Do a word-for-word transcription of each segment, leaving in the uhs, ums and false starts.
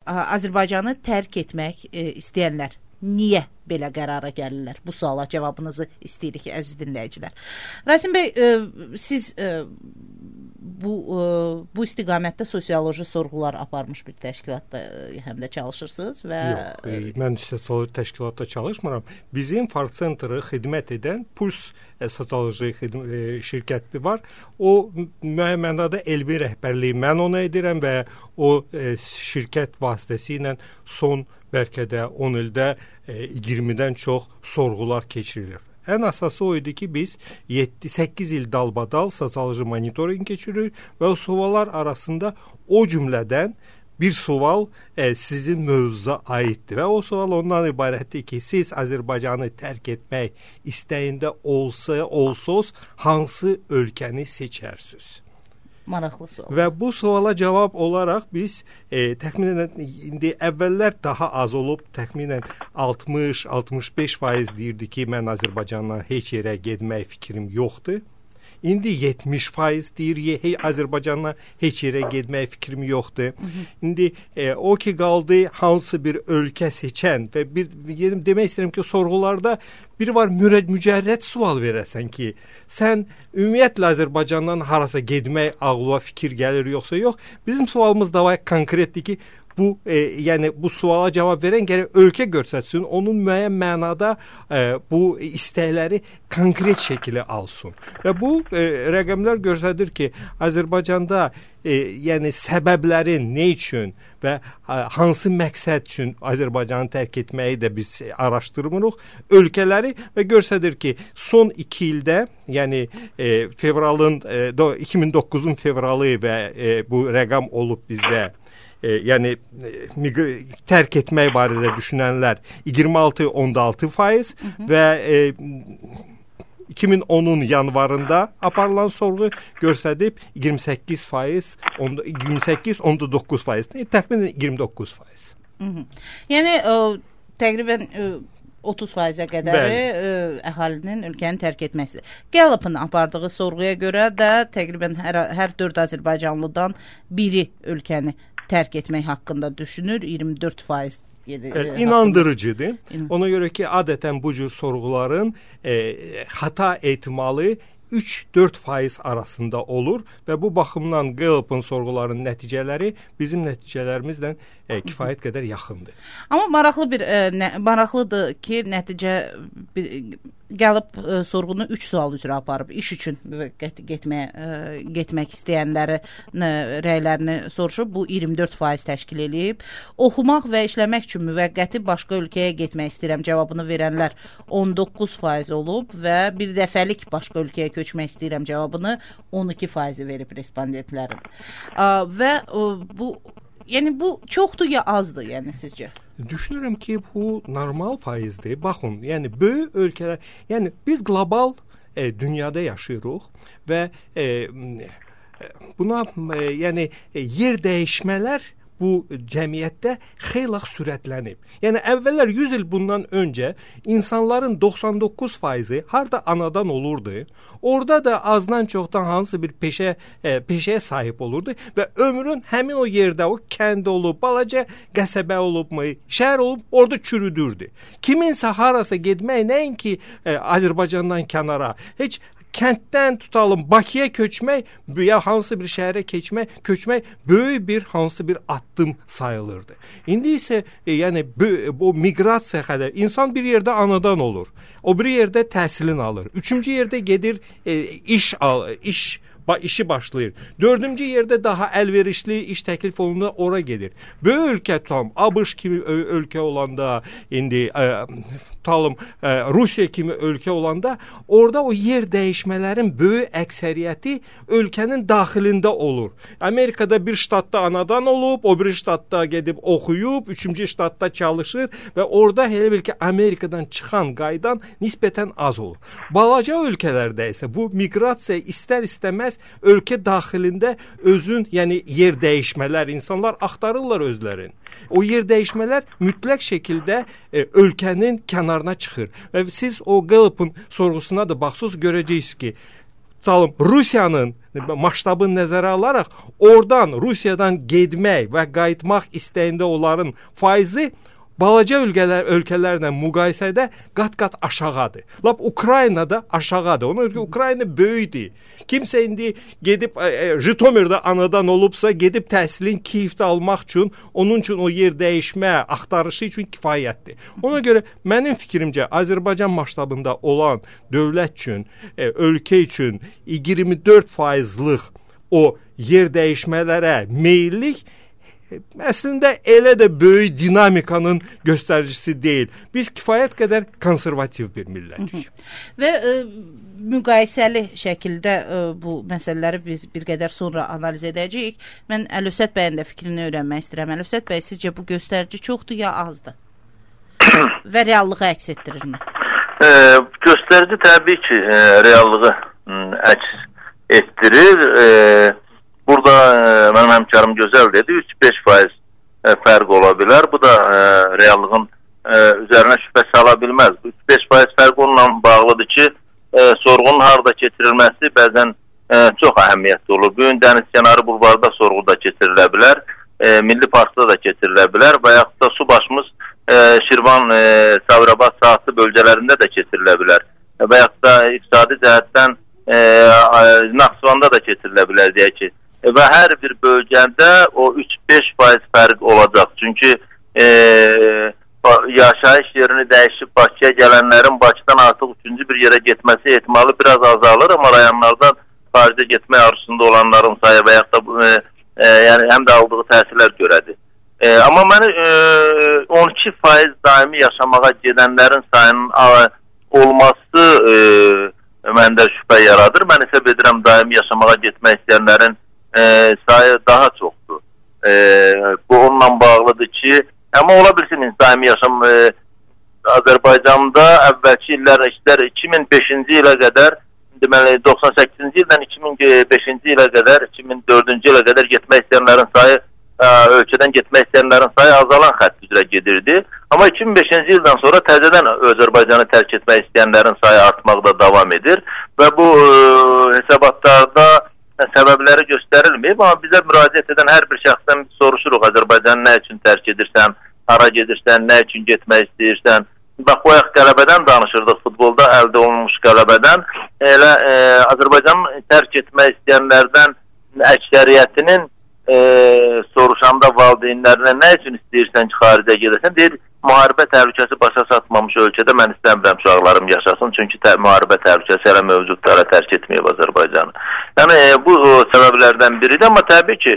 Azərbaycanı tərk etmək e, istəyənlər niyə belə qərara gəlirlər? Bu suala cavabınızı istəyirik, əziz dinləyicilər. Rasim bəy, e, siz e, bu e, bu istiqamətdə sosioloji sorğular aparmış bir təşkilatda e, həm də çalışırsınız və Yox, e, mən sosioloji təşkilatda çalışmıram. Bizim Fark Center'ı xidmət edən Puls e, sosioloji e, şirkəti var. O müəyyən mənada elmi rəhbərliyi mən ona edirəm və o e, şirkət vasitəsilə son bəlkə də on ildə e, iyirmidən çox sorğular keçirilir. Ən əsası o idi ki, biz yeddi səkkiz il dalbadal sosioloji monitorinq keçiririk və o suallar arasında o cümlədən bir sual e, sizin mövzuza aiddir və o sual ondan ibarətdir ki, siz Azərbaycanı tərk etmək istəyində olsa, olsuz hansı ölkəni seçərsiniz? Maraqlı sual. Və bu suala cavab olaraq biz e, təxminən indi əvvəllər daha az olub, təxminən altmış altmış beş faiz deyirdi ki, mən Azərbaycandan heç yerə getmək fikrim yoxdur. İndi yetmiş faiz deyir, hey, Azərbaycandan heç yerə getmək fikrim yoxdur. Hı -hı. İndi e, o ki qaldı hansı bir ölkə seçən və bir demək istəyirəm ki, sorğularda biri var mücərrəd sual verəsən ki, sən ümumiyyətlə Azərbaycandan harasa getmək ağlına fikir gəlir yoxsa yox. Bizim sualımız da var konkretdir ki, bu e, yəni bu suala cavab verən gərək ölkə göstərsin, onun müəyyən mənada e, bu istəkləri konkret şəkildə alsın. Və bu e, rəqəmlər göstərir ki, Azərbaycanda e, yəni səbəblərin nə üçün və e, hansı məqsəd üçün Azərbaycanı tərk etməyi də biz araşdırmırıq. Ölkələri və göstərir ki, son iki ildə, yəni e, fevralın e, iki min doqquzun fevralı və e, bu rəqəm olub bizdə. E, yəni e, tərk etmək barədə düşünənlər iyirmi altı on altı faiz hı -hı. və e, iki min onun yanvarında aparılan sorğu göstərib iyirmi səkkiz faiz, iyirmi səkkiz on doqquz faiz, təxminən iyirmi doqquz faiz. Hı -hı. Yəni o, təqribən e, otuz faizə qədəri ə, əhalinin ölkəni tərk etməsidir. Gallup'un apardığı sorğuya görə də təqribən hər, hər dörd Azərbaycanlıdan biri ölkəni tərk etmək haqqında düşünür. iyirmi dörd faiz e, inandırıcıdır. Ona görə ki, adətən bu cür sorğuların e, xata ehtimalı üç dörd faiz arasında olur və bu baxımdan Gallup'un sorğularının nəticələri bizim nəticələrimizlə e, kifayət qədər yaxındır. Amma maraqlı bir e, nə, maraqlıdır ki, nəticə bir, Gallup e, sorğunu üç sual üzrə aparıb. İş üçün get, getməyə, e, getmək istəyənləri rəylərini soruşub. Bu iyirmi dörd faiz təşkil edib. Oxumaq və işləmək üçün müvəqqəti başqa ölkəyə getmək istəyirəm cavabını verənlər on doqquz faiz olub və bir dəfəlik başqa ölkəyə köçmək istəyirəm cavabını on iki faizi verib respondentlərin. E, və e, bu yəni bu çoxdur ya azdır, yəni sizcə? Düşünürəm ki, bu normal faizdir. Baxın, yəni böyük ölkələr, yəni biz qlobal e, dünyada yaşayırıq və e, buna e, yəni e, yer dəyişmələr bu cəmiyyətdə xeyli sürətlənib. Yəni əvvəllər yüz il bundan öncə insanların doxsan doqquz faizi harda anadan olurdu. Orada da azdan çoxdan hansı bir peşə e, peşəyə sahib olurdu və ömrün həmin o yerdə, o kənd olub, balaca qəsəbə olubmu, şəhər olub, orada çürüdürdü. Kiminsə harasa getmək nəinki e, Azərbaycandan kənara, heç kənddən tutalım Bakıya köçmək ya hansı bir şəhərə keçmək, köçmək böyük bir hansı bir addım sayılırdı. İndi isə e, yəni bu, bu miqrasiya xədə insan bir yerdə anadan olur. O bir yerdə təhsilini alır. Üçüncü yerdə gedir e, iş al, iş işi başlayır. Dördüncü yerdə daha əlverişli iş təklif olunanda ora gedir. Böyük ölkə tutalım, ABŞ kimi ölkə olanda, indi e, tutalım e, Rusiya kimi ölkə olanda, orada o yer dəyişmələrin böyük əksəriyyəti ölkənin daxilində olur. Amerikada bir ştatda anadan olub, o bir ştatda gedib oxuyub, üçüncü ştatda çalışır və orada elə bil ki, Amerikadan çıxan qaydan nisbətən az olur. Balaca ölkələrdə isə bu miqrasiya istər-istəməz ölkə daxilində özün, yəni yer dəyişmələr, insanlar axtarırlar özlərin. O yer dəyişmələr mütləq şəkildə e, ölkənin kənarına çıxır. Və siz o Gallup'un sorğusuna da baxsınız, görəcəksiniz ki, tutalım Rusiyanın maştabını nəzərə alaraq, oradan Rusiyadan getmək və qayıtmaq istəyində onların faizi balaca ölkələr, ölkələrlə müqayisədə qat-qat aşağıdır. Lap Ukraynada aşağıdır. Ona görə Ukrayna böyükdür. Kimsə indi gedib e, e, Jitomirdə anadan olubsa, gedib təhsilin Kiyevdə almaq üçün, onun üçün o yer dəyişmə, axtarışı üçün kifayətdir. Ona görə mənim fikrimcə Azərbaycan maştabında olan dövlət üçün, e, ölkə üçün iyirmi dörd faizlik o yer dəyişmələrə meyillik əslində elə də böyük dinamikanın göstəricisi deyil. Biz kifayət qədər konservativ bir millətik. Və e, müqayisəli şəkildə e, bu məsələləri biz bir qədər sonra analiz edəcəyik. Mən Əlövsət bəyin də fikrini öyrənmək istəyirəm. Əlövsət bəy, sizcə bu göstərici çoxdur ya azdır? Və reallığı əks etdirirmi? E, göstərici təbii ki, e, reallığı əks etdirir. E, Burada e, mənim həmkarım gözəl dedi, üç beş faiz e, fərq ola bilər. Bu da e, reallığın e, üzərinə şübhə sala bilməz. Bu üç beş faiz fərq onunla bağlıdır ki, e, sorğunun harada keçirilməsi bəzən e, çox əhəmiyyətli olur. Bu gün dəniz kənarı bulvarda sorğu da keçirilə bilər, e, Milli Parkda da keçirilə bilər və yaxud da su başımız e, Şirvan, e, Sabirabad, Saatlı bölgələrində də keçirilə bilər. E, və yaxud da iqtisadi cəhətdən e, Naxçıvanda da keçirilə bilər deyək ki. Və hər bir bölgədə o üç beş faiz fərq olacaq. Çünki e, yaşayış yerini dəyişib Bakıya gələnlərin Bakıdan artıq üçüncü bir yerə getməsi ehtimalı biraz azalır, amma rayonlardan xaricə getmək arzusunda olanların sayı və yaxud da e, e, yəni həm də aldığı təsirlər görədir. E, amma məni e, on iki faiz daimi yaşamağa gedənlərin sayının a, olması e, məndə şübhə yaradır. Mən hesab edirəm daimi yaşamağa getmək istəyənlərin E, sayı daha çoxdur. E, bu onunla bağlıdır ki, amma ola bilsin daimi yaşam e, Azərbaycanda əvvəlki illər, işlər iki min beşinci ilə qədər, deməli doxsan səkkizinci ildən iki min beşinci ilə qədər, iki min dördüncü ilə qədər getmək istəyənlərin sayı, e, ölkədən getmək istəyənlərin sayı azalan xətt üzrə gedirdi. Amma iki min beşinci ildən sonra təzədən Azərbaycanı tərk etmək istəyənlərin sayı artmaqda davam edir və bu e, hesabatlarda səbəbləri göstərilməyib, amma bizə müraciət edən hər bir şəxsdən soruşuruq, Azərbaycanı nə üçün tərk edirsən, hara gedirsən, nə üçün getmək istəyirsən. Bax, bu ayaq qələbədən danışırdıq, futbolda əldə olunmuş qələbədən. Elə e, Azərbaycanı tərk etmək istəyənlərdən əksəriyyətinin e, soruşanda valideynlərinə nə üçün istəyirsən ki, xaricə gedəsən, deyir, müharibə təhlükəsi başa çatmamış ölkədə mən istəmirəm uşaqlarım yaşasın, çünki tə müharibə təhlükəsi hələ mövcudlara tərk etməyib Azərbaycanı. Yəni e, bu o, səbəblərdən biridir, amma təbii ki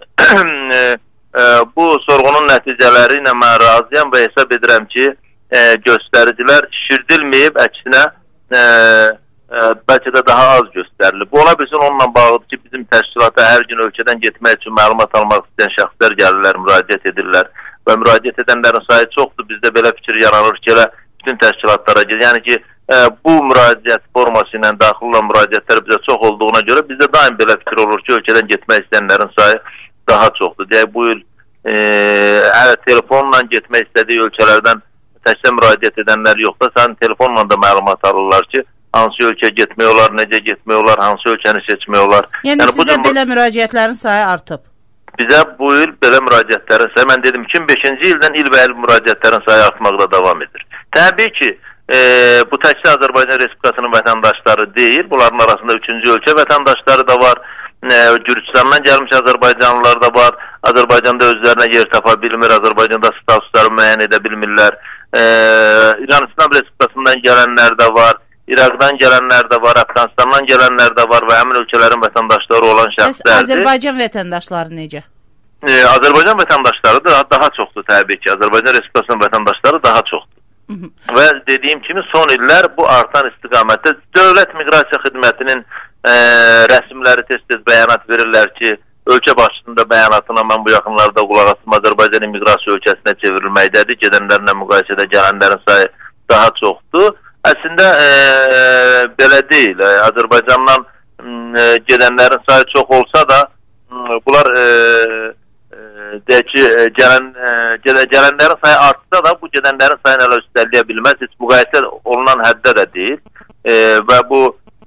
e, e, bu sorğunun nəticələri ilə mən razıyam və hesab edirəm ki e, göstəricilər şişirdilməyib, əksinə e, e, bəlkə də daha az göstərilib. Bu ola bilsin onunla bağlıdır ki, bizim təşkilata hər gün ölkədən getmək üçün məlumat almaq istəyən şəxslər gəlirlər, müraciət edirlər və müraciət edənlərin sayı çoxdur. Bizdə belə fikir yaranır ki, elə bütün təşkilatlara gedir. Yəni ki, e, bu müraciət forması ilə daxil olan müraciətlər bizə çox olduğuna görə bizdə daim belə fikir olur ki, ölkədən getmək istəyənlərin sayı daha çoxdur. Deyək, bu il e, hələ telefonla getmək istədiyi ölkələrdən təkcə müraciət edənlər yoxdur. Sən telefonla da məlumat alırlar ki, hansı ölkəyə getmək olar, necə getmək olar, hansı ölkəni seçmək olar. Yəni, yəni sizə belə müraciətlərin sayı artıb? Bizə bu il belə müraciətlərin sayı, mən dedim iki min beşinci ildən il və il müraciətlərin sayı artmaqda davam edir. Təbii ki, e, bu təkcə Azərbaycan Respublikasının vətəndaşları deyil, bunların arasında üçüncü ölkə vətəndaşları da var, e, Gürcüstandan gəlmiş Azərbaycanlılar da var, Azərbaycanda özlərinə yer tapa bilmir, Azərbaycanda statusları müəyyən edə bilmirlər, e, İran-İslam Respublikasından gələnlər də var, İraqdan gələnlər də var, Əfqanistandan gələnlər də var və həmin ölkələrin vətəndaşları olan şəxslərdir. Azərbaycan vətəndaşları necə? Ee, Azərbaycan vətəndaşları da daha çoxdur təbii ki. Azərbaycan Respublikasının vətəndaşları daha çoxdur. Hı -hı. Və dediyim kimi son illər bu artan istiqamətdə Dövlət Miqrasiya Xidmətinin e, rəsmləri tez-tez bəyanat verirlər ki, ölkə başçısında bəyanatına mən bu yaxınlarda qulaq asım, Azərbaycan immiqrasiya ölkəsinə çevrilməkdədir. Gedənlərlə müqayisədə gələnlərin sayı daha çoxdur. Əslində e, belə deyil. E, Azərbaycandan e, gedənlərin sayı çox olsa da e, bunlar e, e, deyək ki, gələn, e, gələnlərin sayı artsa da bu gedənlərin sayını hələ üstəlləyə bilməz. Heç müqayisə olunan həddə də deyil. E, və bu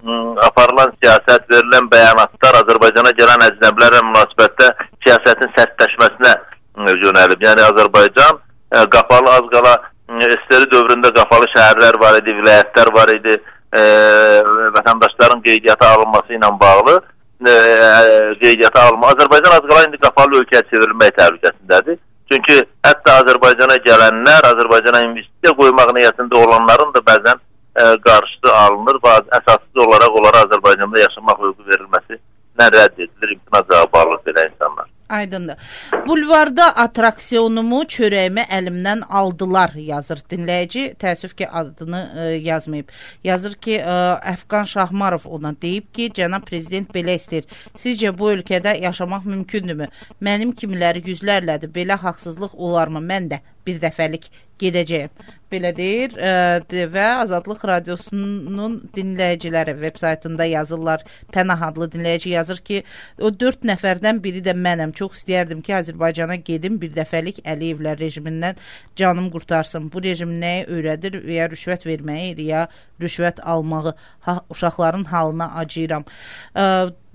aparılan siyasət, verilən bəyanatlar Azərbaycana gələn əcnəbilərlə münasibətdə siyasətin sərtləşməsinə yönəlib. Yəni Azərbaycan qapalı, az qala S S R dövründə qapalı şəhərlər var idi, vilayətlər var idi, e, vətəndaşların qeydiyyata alınması ilə bağlı e, qeydiyyata alınma. Azərbaycan az qala indi qapalı ölkəyə çevrilmək təhlükəsindədir. Çünki hətta Azərbaycana gələnlər, Azərbaycana investisiya qoymaq niyyətində olanların da bəzən e, qarşısı alınır və əsassız olaraq onlara Azərbaycanda yaşamaq hüququ verilməsi nə rədd edilir, imtina cavabı alır belə insanlar. Aydındır. Bulvarda atraksiyonumu, çörəyimi əlimdən aldılar, yazır dinləyici. Təəssüf ki, adını e, yazmayıb. Yazır ki, e, Əfqan Şahmarov ona deyib ki, cənab prezident belə istəyir. Sizcə bu ölkədə yaşamaq mümkündürmü? Mənim kimiləri yüzlərlədir. Belə haqsızlıq olarmı? Mən də bir dəfəlik gedəcəyim. Belə deyir e, və Azadlıq Radiosunun dinləyiciləri web saytında yazırlar. Pənah adlı dinləyici yazır ki, o dörd nəfərdən biri də mənəm. Çox istəyərdim ki, Azərbaycana gedim, bir dəfəlik Əliyevlər rejimindən canım qurtarsın. Bu rejim nəyi öyrədir və ya rüşvət verməyi, ya rüşvət almağı, ha, uşaqların halına acıyıram. E,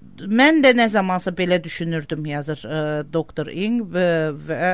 mən də nə zamansa belə düşünürdüm, yazır e, doktor İng və, və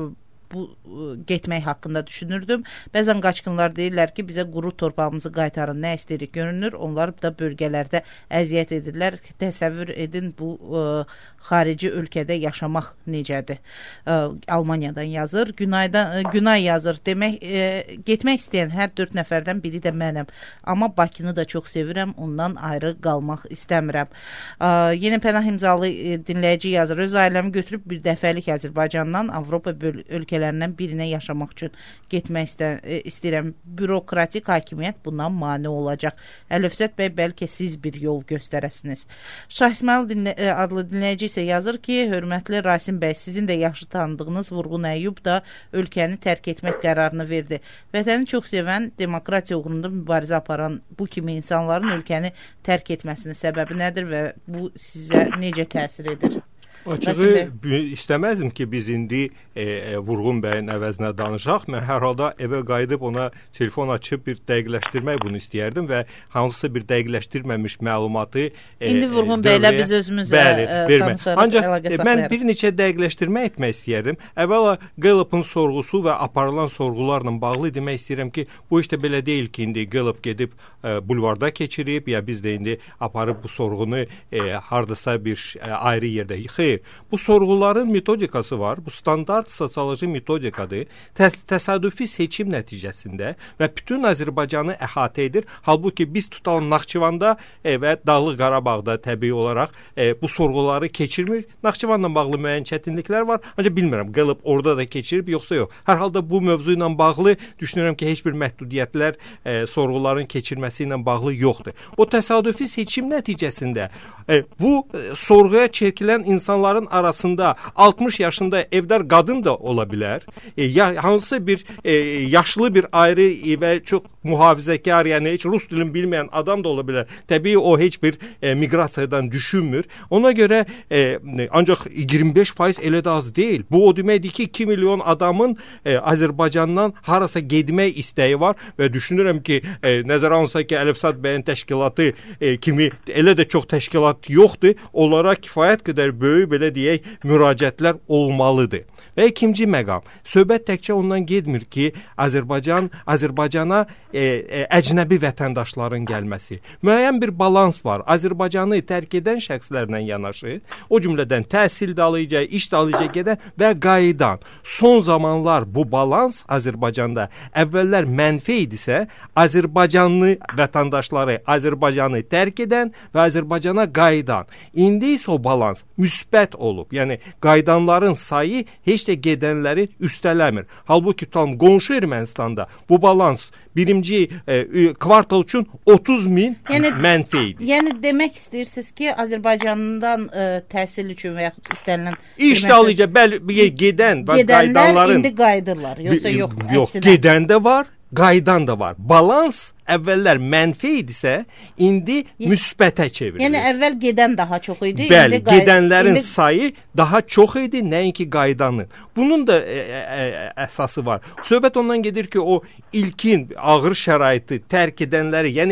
bu getmək haqqında düşünürdüm. Bəzən qaçqınlar deyirlər ki, bizə quru torpağımızı qaytarın, nə istəyirik görünür. Onlar da bölgələrdə əziyyət edirlər. Təsəvvür edin bu ə, xarici ölkədə yaşamaq necədir. Ə, Almaniyadan yazır. Günaydan, ə, Günay yazır. Demək, ə, getmək istəyən hər dörd nəfərdən biri də mənəm. Amma Bakını da çox sevirəm. Ondan ayrı qalmaq istəmirəm. Ə, Yeni Pənah imzalı ə, dinləyici yazır. Öz ailəmi götürüb bir dəfəlik Azərbaycandan Avropa ölkə ölkələrindən birinə yaşamaq üçün getmək istə, istəyirəm. Bürokratik hakimiyyət bundan mane olacaq. Əlövsət bəy, bəlkə siz bir yol göstərəsiniz. Şah İsmail dinlə, adlı dinləyici isə yazır ki, hörmətli Rasim bəy, sizin də yaxşı tanıdığınız Vurğun Əyyub da ölkəni tərk etmək qərarını verdi. Vətəni çox sevən, demokratiya uğrunda mübarizə aparan bu kimi insanların ölkəni tərk etməsinin səbəbi nədir və bu sizə necə təsir edir? Açığı istəməzdim ki, biz indi e, e, Vurğun bəyin əvəzinə danışaq. Mən hər halda evə qayıdıb ona telefon açıb bir dəqiqləşdirmək bunu istəyərdim və hansısa bir dəqiqləşdirməmiş məlumatı e, İndi Vurğun bəylə biz özümüzə bəli, e, danışarıq. Ancaq e, mən bir neçə dəqiqləşdirmə etmək istəyərdim. Əvvəla Gallup-un sorğusu və aparılan sorğularla bağlı demək istəyirəm ki, bu işte belə deyil ki, indi Gallup gedib e, bulvarda keçirib, ya biz də indi aparıb bu sorğunu e, hardasa bir e, ayrı yerdə yıxır. Bu sorğuların metodikası var. Bu standart sosioloji metodikadır. Təs təsadüfi seçim nəticəsində və bütün Azərbaycanı əhatə edir. Halbuki biz tutalım Naxçıvanda e, və Dağlıq Qarabağda təbii olaraq e, bu sorğuları keçirmir. Naxçıvanla bağlı müəyyən çətinliklər var. Ancaq bilmirəm, Gallup orada da keçirib yoxsa yox. Hər halda bu mövzu ilə bağlı düşünürəm ki, heç bir məhdudiyyətlər e, sorğuların keçirməsi ilə bağlı yoxdur. O təsadüfi seçim nəticəsində e, bu e, sorğuya çəkilən insanlar arasında altmış yaşında evdar qadın da ola bilər. E, ya, hansısa bir e, yaşlı bir ayrı e, və çox mühafizəkar, yəni heç rus dilini bilməyən adam da ola bilər. Təbii o heç bir e, miqrasiyadan düşünmür. Ona görə e, ancaq iyirmi beş faiz elə də az deyil. Bu o deməkdir ki, iki milyon adamın e, Azərbaycandan harasa getmək istəyi var və düşünürəm ki, e, nəzərə alınsa ki, Əlifsat bəyin təşkilatı e, kimi elə də çox təşkilat yoxdur. Onlara kifayət qədər böyük belə deyək, müraciətlər olmalıdır. Və ikinci məqam, söhbət təkcə ondan getmir ki, Azərbaycan, Azərbaycana e, e, əcnəbi vətəndaşların gəlməsi. Müəyyən bir balans var. Azərbaycanı tərk edən şəxslərlə yanaşı, o cümlədən təhsil də alacaq, iş də alacaq gedən və qayıdan. Son zamanlar bu balans Azərbaycanda əvvəllər mənfi idisə, Azərbaycanlı vətəndaşları Azərbaycanı tərk edən və Azərbaycana qayıdan. İndi isə o balans müsbət olub. Yəni, qayıdanların sayı heç də gedənləri üstələmir. Halbuki tutalım, qonşu Ermənistanda bu balans birinci e, kvartal üçün otuz min yəni, mənfi idi. Yəni demək istəyirsiniz ki, Azərbaycandan e, təhsil üçün və yaxud istənilən İş də alacaq, bəli, gedən və gedənlər qaydanların indi qayıdırlar, yoxsa yox? Yox, gedən də var, qaydan da var. Balans əvvəllər mənfi idisə, indi müsbətə çevrilir. Yəni əvvəl gedən daha çox idi. Bəli, indi gedənlərin indi... sayı daha çox idi, nəinki qaydanın. Bunun da ə, ə, əsası var. Söhbət ondan gedir ki, o ilkin ağır şəraiti tərk edənləri, yəni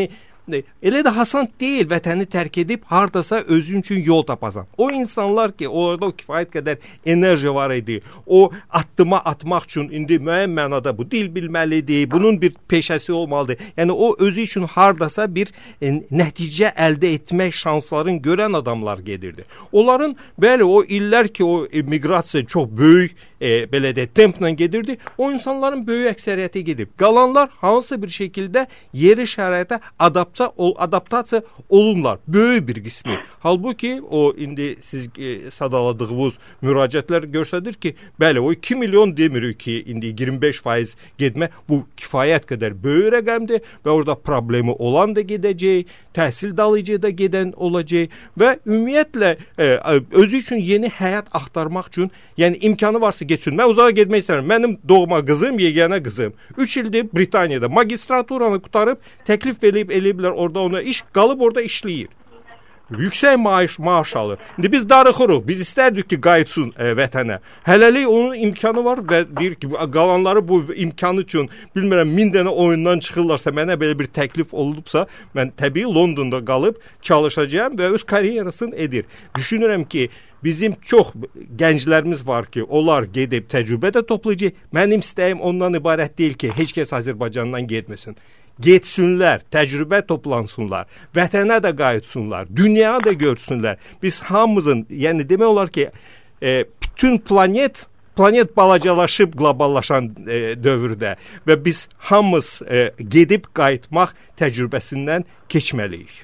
elə də hasant deyil vətəni tərk edib hardasa özün üçün yol tapasan. O insanlar ki, orada o kifayət qədər enerji var idi. O addıma atmaq üçün indi müəyyən mənada bu dil bilməlidir, bunun bir peşəsi olmalıdır. Yəni o özü üçün hardasa bir e, nəticə əldə etmək şanslarını görən adamlar gedirdi. Onların bəli o illər ki, o e, miqrasiya çox böyük e, belə də templə gedirdi. O insanların böyük əksəriyyəti gedib. Qalanlar hansı bir şəkildə yeri şəraitə adaptasiya ol, adaptasiya olunlar. Böyük bir qismi. Halbuki o indi siz e, sadaladığınız müraciətlər göstərir ki, bəli o iki milyon demirik ki, indi iyirmi beş faiz getmə bu kifayət qədər böyük rəqəmdir və orada problemi olan da gedəcək, təhsil dalıcı da gedən olacaq və ümumiyyətlə e, özü üçün yeni həyat axtarmaq üçün, yəni imkanı varsa getsin. Mən uzağa getmək istəyirəm. Mənim doğma qızım, yeganə qızım üç ildir Britaniyada magistraturanı qutarıb təklif eləyib eləyiblər orada ona iş, qalıb orada işləyir. Yüksək maaş, maaş alır. İndi biz darıxırıq, biz istərdik ki, qayıtsın e, vətənə. Hələlik onun imkanı var və deyir ki, qalanları bu imkanı üçün, bilmirəm, min dənə oyundan çıxırlarsa, mənə belə bir təklif olubsa, mən təbii Londonda qalıb çalışacağım və öz karyerasını edir. Düşünürəm ki, bizim çox gənclərimiz var ki, onlar gedib təcrübə də toplayacaq. Mənim istəyim ondan ibarət deyil ki, heç kəs Azərbaycandan getməsin. Getsinlər, təcrübə toplansınlar, vətənə də qayıtsınlar, dünyaya da görsünlər. Biz hamımızın, yəni demək olar ki, e, bütün planet planet balacalaşıb qloballaşan e, dövrdə və biz hamımız e, gedib qayıtmaq təcrübəsindən keçməliyik.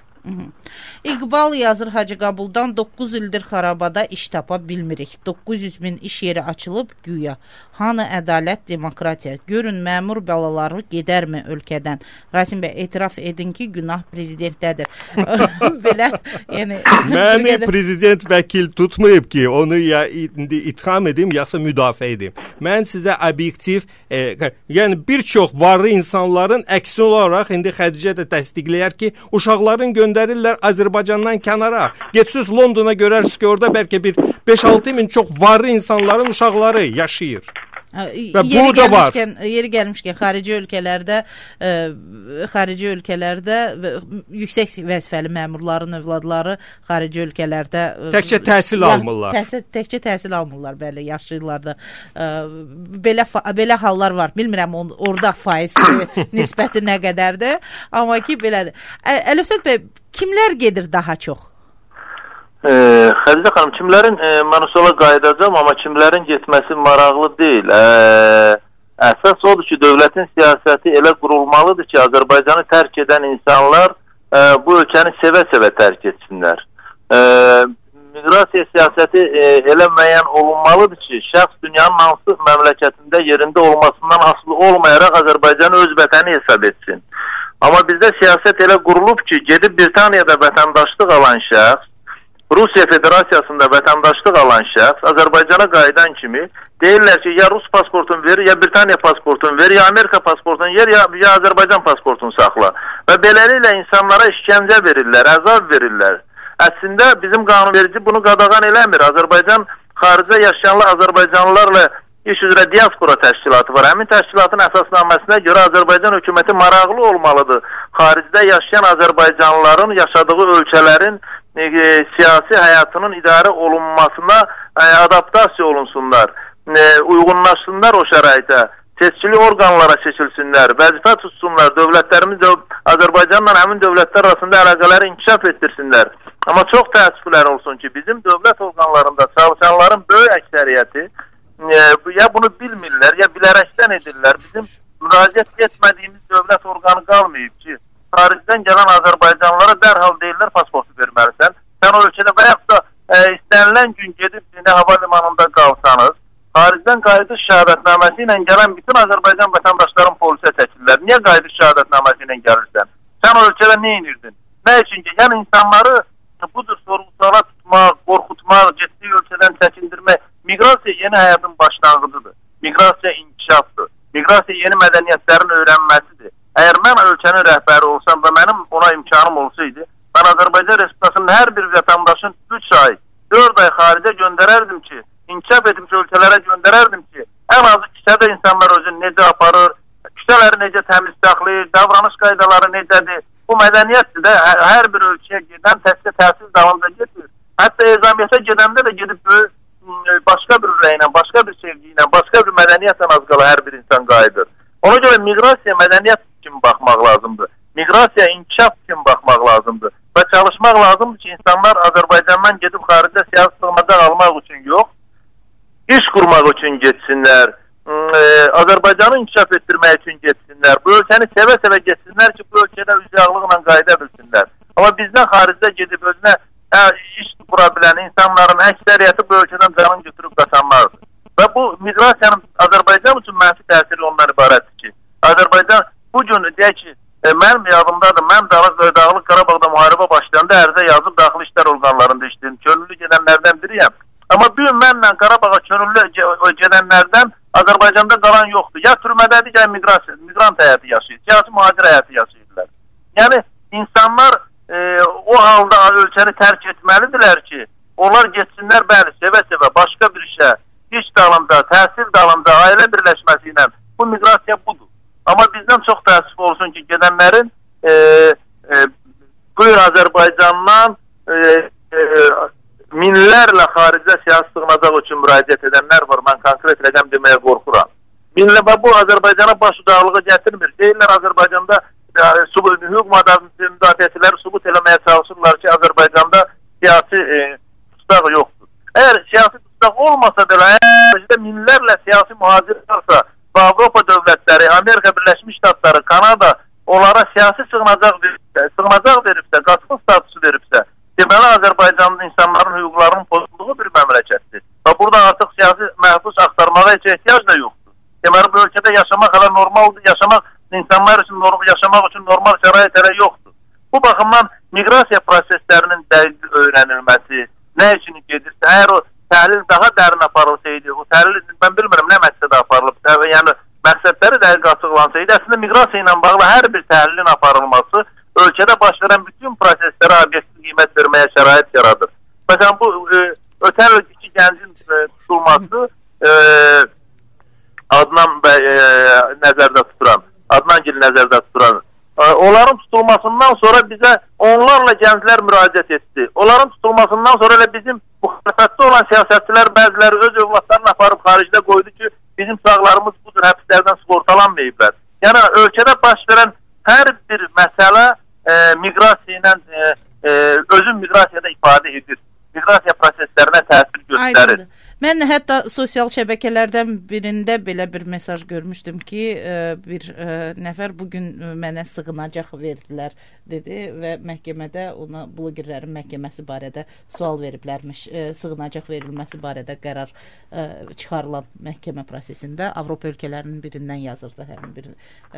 İqbal yazır Hacıqabuldan, doqquz ildir xarabada iş tapa bilmirik. doqquz yüz min iş yeri açılıb güya. Hanı ədalət, demokratiya? Görün, məmur balaları gedərmi ölkədən? Rasim bəy, etiraf edin ki, günah prezidentdədir. Belə, yəni... Məni prezident vəkil tutmayıb ki, onu ya indi itham edim, yaxsa müdafiə edim. Mən sizə obyektiv, e, yəni bir çox varlı insanların əksi olaraq, indi Xədicə də təsdiqləyər ki, uşaqların göndərirlər Azərbaycandan kənara. Getsiniz Londona görərsiniz ki, orada bəlkə bir beş altı min çox varlı insanların uşaqları yaşayır. Və yeri gəlmişkən, yeri gəlmişkən xarici ölkələrdə e, xarici ölkələrdə yüksək vəzifəli məmurların övladları xarici ölkələrdə e, təkcə təhsil ya, almırlar. Təhsil, təkcə təhsil almırlar, bəli, yaşayırlar da. E, belə belə hallar var. Bilmirəm on, orada faiz nisbəti nə qədərdir, amma ki belədir. Əlifsət bəy, kimlər gedir daha çox? E, Xədicə xanım, kimlərin, e, mən sola qayıdacağım, amma kimlərin getməsi maraqlı deyil. E, əsas odur ki, dövlətin siyasəti elə qurulmalıdır ki, Azərbaycanı tərk edən insanlar e, bu ölkəni sevə-sevə tərk etsinlər. E, miqrasiya siyasəti e, elə müəyyən olunmalıdır ki, şəxs dünyanın hansı məmləkətində yerində olmasından asılı olmayaraq Azərbaycanı öz vətəni hesab etsin. Amma bizdə siyasət elə qurulub ki, gedib Britaniyada vətəndaşlıq alan şəxs, Rusiya Federasiyasında vətəndaşlıq alan şəxs Azərbaycana qayıdan kimi deyirlər ki, ya Rus pasportunu ver, ya Britaniya pasportunu ver, ya Amerika pasportunu ver, ya, ya Azərbaycan pasportunu saxla. Və beləliklə insanlara işgəncə verirlər, əzab verirlər. Əslində bizim qanunverici bunu qadağan eləmir. Azərbaycan xaricdə yaşayanlar Azərbaycanlılarla iş üzrə diaspora təşkilatı var. Həmin təşkilatın əsasnaməsinə görə Azərbaycan hökuməti maraqlı olmalıdır. Xaricdə yaşayan Azərbaycanlıların yaşadığı ölkələrin E, siyasi həyatının idarə olunmasına e, adaptasiya olunsunlar, e, uyğunlaşsınlar o şəraitə, seçkili orqanlara seçilsinlər, vəzifə tutsunlar, dövlətlərimiz də Azərbaycanla həmin dövlətlər arasında əlaqələri inkişaf etdirsinlər. Amma çox təəssüflər olsun ki, bizim dövlət orqanlarında çalışanların böyük əksəriyyəti e, ya bunu bilmirlər, ya bilərəkdən edirlər. Bizim müraciət etmədiyimiz dövlət orqanı qalmayıb ki, xaricdən gələn Azərbaycanlılara dərhal deyirlər, pasportu verməlisən. Sən o ölkədə və yaxud da e, istənilən gün gedib yine hava limanında qalsanız, xaricdən qayıdış şəhadətnaməsi ilə gələn bütün Azərbaycan vətəndaşların polisə çəkirlər. Niyə qayıdış şəhadətnaməsi ilə gəlirsən? Sən o ölkədə nə edirdin? Nə üçün ki, yəni insanları budur sorğu-suala tutmaq, qorxutmaq, getdiyi ölkədən çəkindirmək. Miqrasiya yeni həyatın başlanğıcıdır. Miqrasiya inkişafdır. Miqrasiya yeni mədəniyyətlərin öyrənməsidir. Əgər mən ölkənin rəhbəri olsam və mənim ona imkanım olsaydı, mən Azərbaycan Respublikasının hər bir vətəndaşın üç ay, dörd ay xaricə göndərərdim ki, inkişaf etmiş ölkələrə göndərərdim ki, ən azı küçədə insanlar özünü necə aparır, küçələri necə təmiz saxlayır, davranış qaydaları necədir, bu mədəniyyət də hər, hər bir ölkəyə gedən təhsil təhsil dalınca getmir. Hətta ezamiyyətə gedəndə də gedib böyük, başqa bir ürəklə, başqa bir sevgi ilə, başqa bir mədəniyyətlə az qala hər bir insan qayıdır. Ona görə miqrasiya mədəniyyət kimi baxmaq lazımdır. Miqrasiya inkişaf kimi baxmaq lazımdır. Və çalışmaq lazımdır ki, insanlar Azərbaycandan gedib xaricdə siyasi sığınacaq almaq üçün yox, iş qurmaq üçün getsinlər, Azərbaycanı inkişaf etdirmək üçün getsinlər, bu ölkəni sevə-sevə getsinlər ki, bu ölkədə üzrəqlıqla qayıda bilsinlər. Amma bizdən xaricdə gedib özünə hə, iş qura bilən insanların əksəriyyəti bu ölkədən canını götürüb qaçanlardır. Və bu miqrasiyanın Azərbaycan üçün mənfi təsiri ondan ibarətdir ki, Azərbaycan bu gün deyək ki, e, mənim yadımdadır, mən Dağlıq, Dağlıq Qarabağda müharibə başlayanda ərizə yazıb daxili işlər orqanlarında işləyim, könüllü gedənlərdən biriyəm. Amma bu gün mənlə Qarabağa könüllü gedənlərdən Azərbaycanda qalan yoxdur. Ya türmədədir, ya miqrasiya, miqrant həyatı yaşayır, siyasi mühacir həyatı yaşayırlar. Yəni insanlar e, o halda ölkəni tərk etməlidirlər ki, onlar getsinlər, bəli, sevə-sevə başqa bir işə, iş dalında, təhsil dalında, ailə birləşməsi ilə bu miqrasiya budur. Amma bizdən çox təəssüf olsun ki, gedənlərin e, e, buyur Azərbaycandan e, e, minlərlə xaricə siyasi sığınacaq üçün müraciət edənlər var. Mən konkret rəqəm deməyə qorxuram. Minlərlə bu Azərbaycana baş udaqlığı gətirmir. Deyirlər Azərbaycanda e, hüquq müdafiəçiləri sübut eləməyə çalışırlar ki, Azərbaycanda siyasi e, tutaq yoxdur. Əgər siyasi tutaq olmasa da, əgər minlərlə siyasi mühacir varsa və Avropa dövlətləri, Amerika Birləşmiş Ştatları, Kanada onlara siyasi sığınacaq veribsə, sığınacaq veribsə, qaçqın statusu veribsə, deməli Azərbaycanın insanların hüquqlarının pozulduğu bir məmləkətdir. Və burada artıq siyasi məhbus axtarmağa heç ehtiyac da yoxdur. Deməli bu ölkədə yaşamaq hələ normaldır, yaşamaq insanlar üçün normal, yaşamaq üçün normal şərait hələ yoxdur. Bu baxımdan miqrasiya proseslərinin dəqiq öyrənilməsi, nə üçün gedirsə, əgər o təhlil daha dərin aparılsaydı, o təhlil mən bilmirəm nə məqsədə aparılıb, yəni məqsədləri dəqiq açıqlansaydı, əslində miqrasiya ilə bağlı hər bir təhlilin aparılması ölkədə baş verən bütün proseslərə obyektiv qiymət verməyə şərait yaradır. Məsələn, bu e, ötən il iki gəncin e, tutulması e, Adnan bəy e, nəzərdə tuturan, Adnan gil nəzərdə tuturan. E, onların tutulmasından sonra bizə onlarla gənclər müraciət etdi. Onların tutulmasından sonra elə bizim müxalifətdə olan siyasətçilər bəziləri öz övladlarını aparıb xaricdə qoydu ki, bizim sağlarımız budur, həbslərdən sığortalanmayıblar. Yəni, ölkədə baş verən hər bir məsələ e, miqrasiya ilə e, e, özün miqrasiyada ifadə edir. Miqrasiya proseslərinə təsir göstərir. Aydındır. Mən hətta sosial şəbəkələrdən birində belə bir mesaj görmüşdüm ki, bir nəfər bugün mənə sığınacaq verdilər dedi və məhkəmədə ona blogerlərin məhkəməsi barədə sual veriblərmiş. Sığınacaq verilməsi barədə qərar çıxarılan məhkəmə prosesində Avropa ölkələrinin birindən yazırdı həmin bir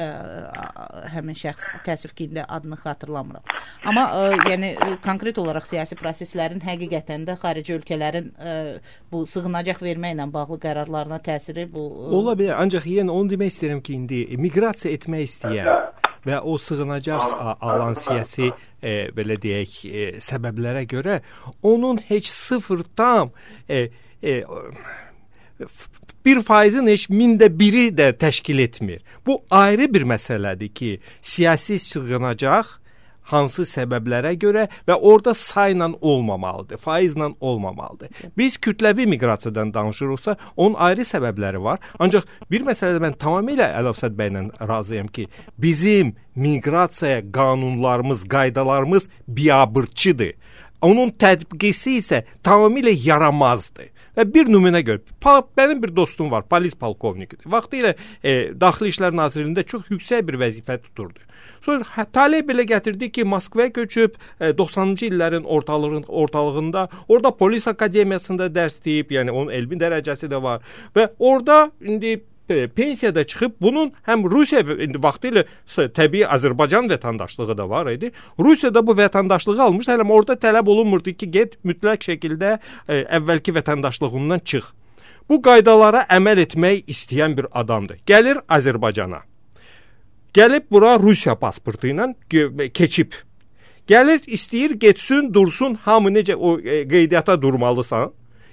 həmin şəxs, təəssüf ki, indi adını xatırlamıram. Amma yəni konkret olaraq siyasi proseslərin həqiqətən də xarici ölkələrin bu sığınacaq verməklə bağlı qərarlarına təsiri bu ola bilər. Ancaq yenə onu demək istəyirəm ki, indi miqrasiya etmək istəyən və o sığınacaq alan siyasi e, belə deyək e, səbəblərə görə onun heç sıfır tam e, e, bir faizin heç mində biri də təşkil etmir. Bu ayrı bir məsələdir ki, siyasi sığınacaq hansı səbəblərə görə və orada sayla olmamalıdır, faizlə olmamalıdır. Biz kütləvi miqrasiyadan danışırıqsa, onun ayrı səbəbləri var. Ancaq bir məsələdə mən tamamilə Əlifzəd bəylə razıyam ki, bizim miqrasiya qanunlarımız, qaydalarımız biabırçıdır. Onun tətbiqisi isə tamamilə yaramazdır. Və bir nümunə gör. Mənim bir dostum var, polis polkovnikidir. Vaxtilə e, Daxili İşlər Nazirliyində çox yüksək bir vəzifə tuturdu. Sonra talih belə gətirdi ki, Moskvaya köçüb e, doxsanıncı illərin ortalığın, ortalığında orada polis akademiyasında dərs deyib, yəni onun elmi dərəcəsi də var. Və orada indi pensiyada çıxıb bunun həm Rusiya indi vaxtilə təbii Azərbaycan vətəndaşlığı da var idi. Rusiyada bu vətəndaşlığı almış, hələ orada tələb olunmurdu ki, get mütləq şəkildə e, əvvəlki vətəndaşlığından çıx. Bu qaydalara əməl etmək istəyən bir adamdır. Gəlir Azərbaycana. Gəlib bura Rusiya pasportu ilə keçib. Gəlir, istəyir, getsin, dursun, hamı necə o e, qeydiyyata durmalısan.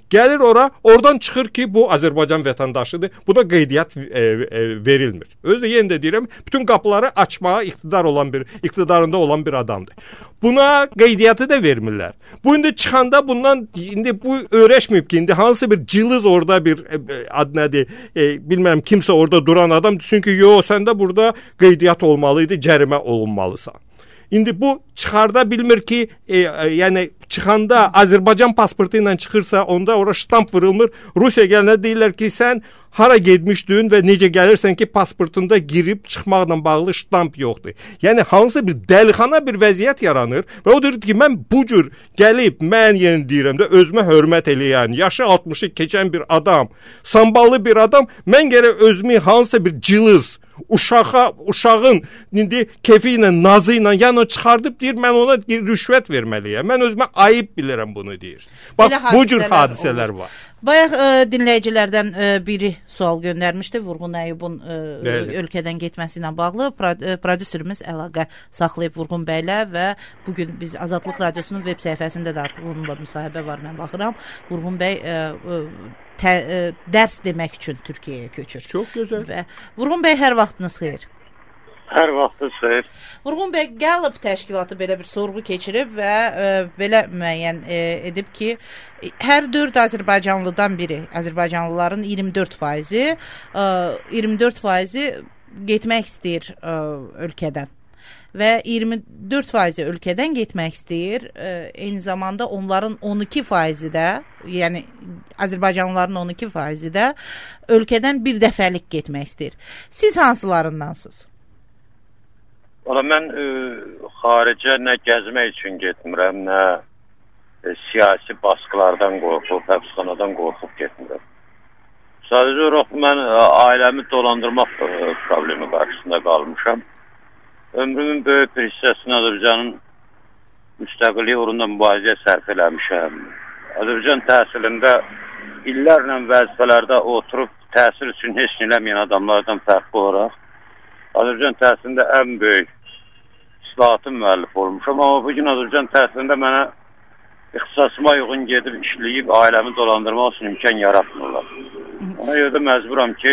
Gəlir ora, oradan çıxır ki, bu Azərbaycan vətəndaşıdır. Buna qeydiyyat e, e, verilmir. Özü də yenə də deyirəm, bütün qapıları açmağa iqtidar olan bir, iqtidarında olan bir adamdır. Buna qeydiyyatı da vermirlər. Bu indi çıxanda bundan indi bu öyrəşməyib ki, indi hansı bir cılız orada bir e, ad nədir, e, bilmirəm kimsə orada duran adam desin ki, yo, səndə burada qeydiyyat olmalıydı, cərimə olunmalısan. İndi bu çıxarda bilmir ki, e, e, yəni çıxanda Azərbaycan pasportu ilə çıxırsa, onda ora ştamp vurulmur. Rusiya gələnə deyirlər ki, sən hara getmişdin və necə gəlirsən ki, pasportunda girib çıxmaqla bağlı ştamp yoxdur. Yəni hansı bir dəlixana bir vəziyyət yaranır və o deyir ki, mən bu cür gəlib, mən yenə deyirəm də özümə hörmət eləyən, yaşı altmışı keçən bir adam, samballı bir adam, mən gərək özümü hansı bir cılız uşağa, uşağın indi kefi ilə, nazı ilə yəni çıxardıb deyir, mən ona rüşvət verməliyəm. Mən özümə ayıb bilirəm bunu deyir. Bax, bu cür hadisələr olur. Var. Bayaq e, dinləyicilərdən e, biri sual göndərmişdi. Vurğun Əyyubun e, ölkədən getməsi ilə bağlı. Prodüserimiz əlaqə saxlayıb Vurğun bəylə və bugün biz Azadlıq Radiosunun web səhifəsində də artıq onunla müsahibə var, mən baxıram. Vurğun bəy e, e, Tə, ə, dərs demək üçün Türkiyəyə köçür. Çox gözəl. Və Vurğun bəy, hər vaxtınız xeyir. Hər vaxtınız xeyir. Vurğun bəy, Gallup təşkilatı belə bir sorğu keçirib və ə, belə müəyyən ə, edib ki, hər dörd Azərbaycanlıdan biri, Azərbaycanlıların iyirmi dörd faizi, ə, iyirmi dörd faizi getmək istəyir ə, ölkədən. Və iyirmi dörd faizi ölkədən getmək istəyir. E, eyni zamanda onların on iki faizi də, yəni Azərbaycanlıların on iki faizi də ölkədən bir dəfəlik getmək istəyir. Siz hansılarındansınız? Valla mən e, xaricə nə gəzmək üçün getmirəm, nə e, siyasi baskılardan qorxub, həbsxanadan qorxub getmirəm. Sadəcə olaraq mən e, ailəmi dolandırmaq e, problemi qarşısında qalmışam. Ömrümün böyük bir hissəsini Azərbaycanın müstəqilliyi uğrunda mübarizəyə sərf eləmişəm. Azərbaycan təhsilində illərlə vəzifələrdə oturub təhsil üçün heç nə eləməyən adamlardan fərqli olaraq Azərbaycan təhsilində ən böyük islahatın müəllif olmuşam. Amma bugün Azərbaycan təhsilində mənə ixtisasıma uyğun gedib işləyib ailəmi dolandırmaq üçün imkan yaratmırlar. Ona görə də məcburam ki,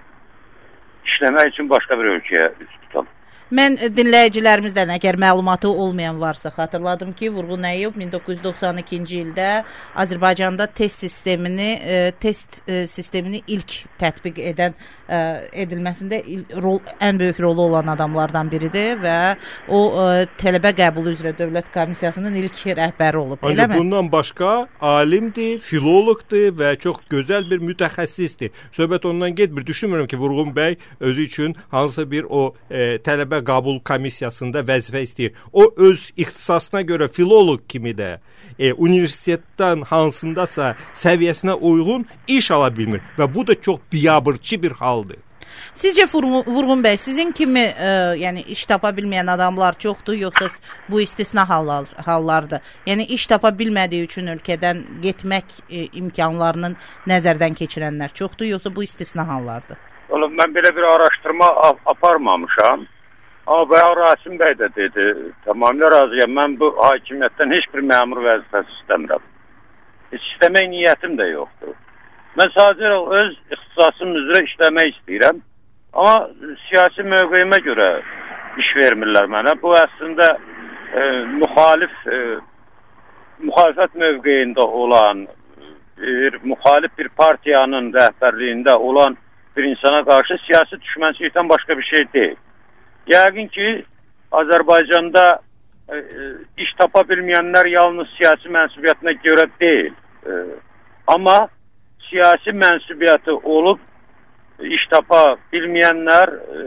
işləmək üçün başqa bir ölkəyə üst tutam. Mən dinləyicilərimizdən əgər məlumatı olmayan varsa xatırladım ki, Vurğun Əyyub min doqquz yüz doxsan ikinci ildə Azərbaycanda test sistemini e, test e, sistemini ilk tətbiq edən e, edilməsində il, rol, ən böyük rolu olan adamlardan biridir və o e, tələbə qəbulu üzrə Dövlət Komissiyasının ilk rəhbəri olub. Ancaq bundan başqa alimdir, filoloqdur və çox gözəl bir mütəxəssisdir. Söhbət ondan getmir. Düşünmürəm ki, Vurğun bəy özü üçün hansısa bir o e, tələbə qəbul komissiyasında vəzifə istəyir. O öz ixtisasına görə filoloq kimi də e, universitetdən hansındasa səviyyəsinə uyğun iş ala bilmir və bu da çox biabırçı bir haldır. Sizcə Vurğun bəy, sizin kimi e, yəni iş tapa bilməyən adamlar çoxdur, yoxsa bu istisna hallar, hallardır? Yəni iş tapa bilmədiyi üçün ölkədən getmək e, imkanlarının nəzərdən keçirənlər çoxdur, yoxsa bu istisna hallardır? Oğlum, mən belə bir araşdırma ap aparmamışam. Amma bəyə Rasim bəy də dedi, tamamilə razıyam, mən bu hakimiyyətdən heç bir məmur vəzifəsi istəmirəm. Heç istəmək niyyətim də yoxdur. Mən sadəcə öz ixtisasım üzrə işləmək istəyirəm, amma siyasi mövqeyimə görə iş vermirlər mənə. Bu əslində e, müxalif, e, müxalifət mövqeyində olan, bir, müxalif bir partiyanın rəhbərliyində olan bir insana qarşı siyasi düşmənçilikdən başqa bir şey deyil. Yəqin ki, Azərbaycanda e, iş tapa bilməyənlər yalnız siyasi mənsubiyyətinə görə deyil. E, amma siyasi mənsubiyyəti olub iş tapa bilməyənlər e,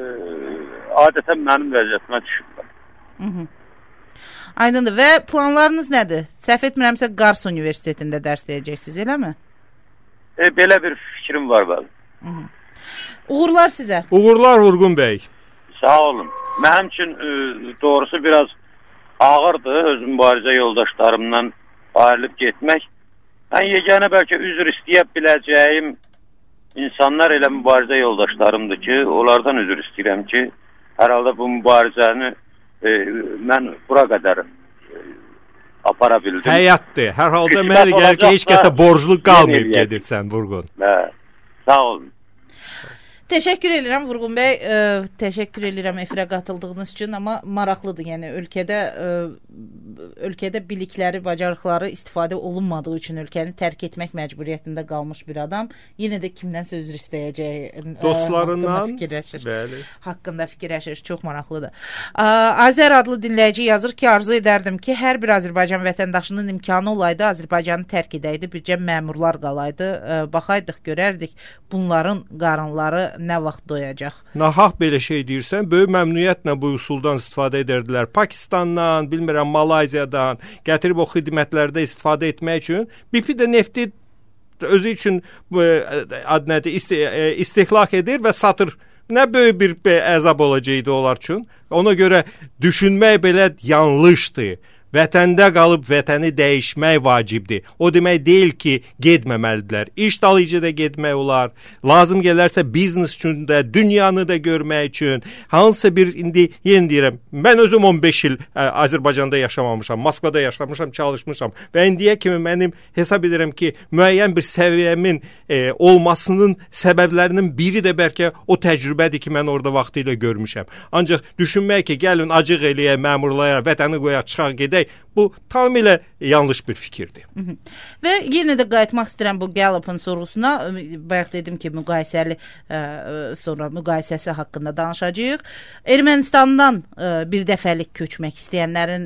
adətən mənim vəziyyətimə düşürlər. Aydındır. Və planlarınız nədir? Səhv etmirəmsə Qars Universitetində dərs deyəcəksiniz, eləmi? E, belə bir fikrim var bəli. Uğurlar sizə. Uğurlar Vurğun bəy. Sağ olun. Mənim üçün e, doğrusu biraz ağırdır öz mübarizə yoldaşlarımdan ayrılıb getmək. Mən yeganə bəlkə üzr istəyə biləcəyim insanlar elə mübarizə yoldaşlarımdır ki, onlardan üzr istəyirəm ki, hər halda bu mübarizəni e, mən bura qədər e, apara bildim. Həyatdır. Hər halda mənə gəlir ki, heç kəsə borclu qalmayıb gedirsən Vurğun. Hə. Sağ olun. Təşəkkür edirəm Vurğun bəy, ə, təşəkkür edirəm efirə qatıldığınız üçün, amma maraqlıdır, yəni ölkədə ə, ölkədə bilikləri, bacarıqları istifadə olunmadığı üçün ölkəni tərk etmək məcburiyyətində qalmış bir adam yenə də kimdənsə üzr istəyəcəyi dostlarından haqqında fikirləşir. Bəli. Haqqında fikirləşir, çox maraqlıdır. Ə, Azər adlı dinləyici yazır ki, arzu edərdim ki, hər bir Azərbaycan vətəndaşının imkanı olaydı, Azərbaycanı tərk edəydi, bircə məmurlar qalaydı, ə, baxaydıq, görərdik bunların qarınları nə vaxt doyacaq. Nahaq belə şey deyirsən, böyük məmnuniyyətlə bu üsuldan istifadə edərdilər. Pakistandan, bilmirəm, Malayziyadan gətirib o xidmətlərdə istifadə etmək üçün. B P də nefti özü üçün ad nədir, istehlak edir və satır. Nə böyük bir əzab olacaqdı onlar üçün. Ona görə düşünmək belə yanlışdır. Vətəndə qalıb vətəni dəyişmək vacibdir. O demək deyil ki, getməməlidirlər. İş dalıcı da getmək olar. Lazım gələrsə biznes üçün də, dünyanı da görmək üçün. Hansısa bir, indi yeni deyirəm, mən özüm on beş il ə, Azərbaycanda yaşamamışam, Moskvada yaşamışam, çalışmışam və indiyə kimi mənim hesab edirəm ki, müəyyən bir səviyyəmin ə, olmasının səbəblərinin biri də bəlkə o təcrübədir ki, mən orada vaxtilə görmüşəm. Ancaq düşünmək ki, gəlin acıq eləyə, məmurlara, vətəni qoya, çıxaq gedək, bu tamamilə yanlış bir fikirdir. Hı -hı. Və yenə də qayıtmaq istəyirəm bu Gallup'un sorğusuna. Bayaq dedim ki, müqayisəli ə, sonra müqayisəsi haqqında danışacağıq. Ermənistandan ə, bir dəfəlik köçmək istəyənlərin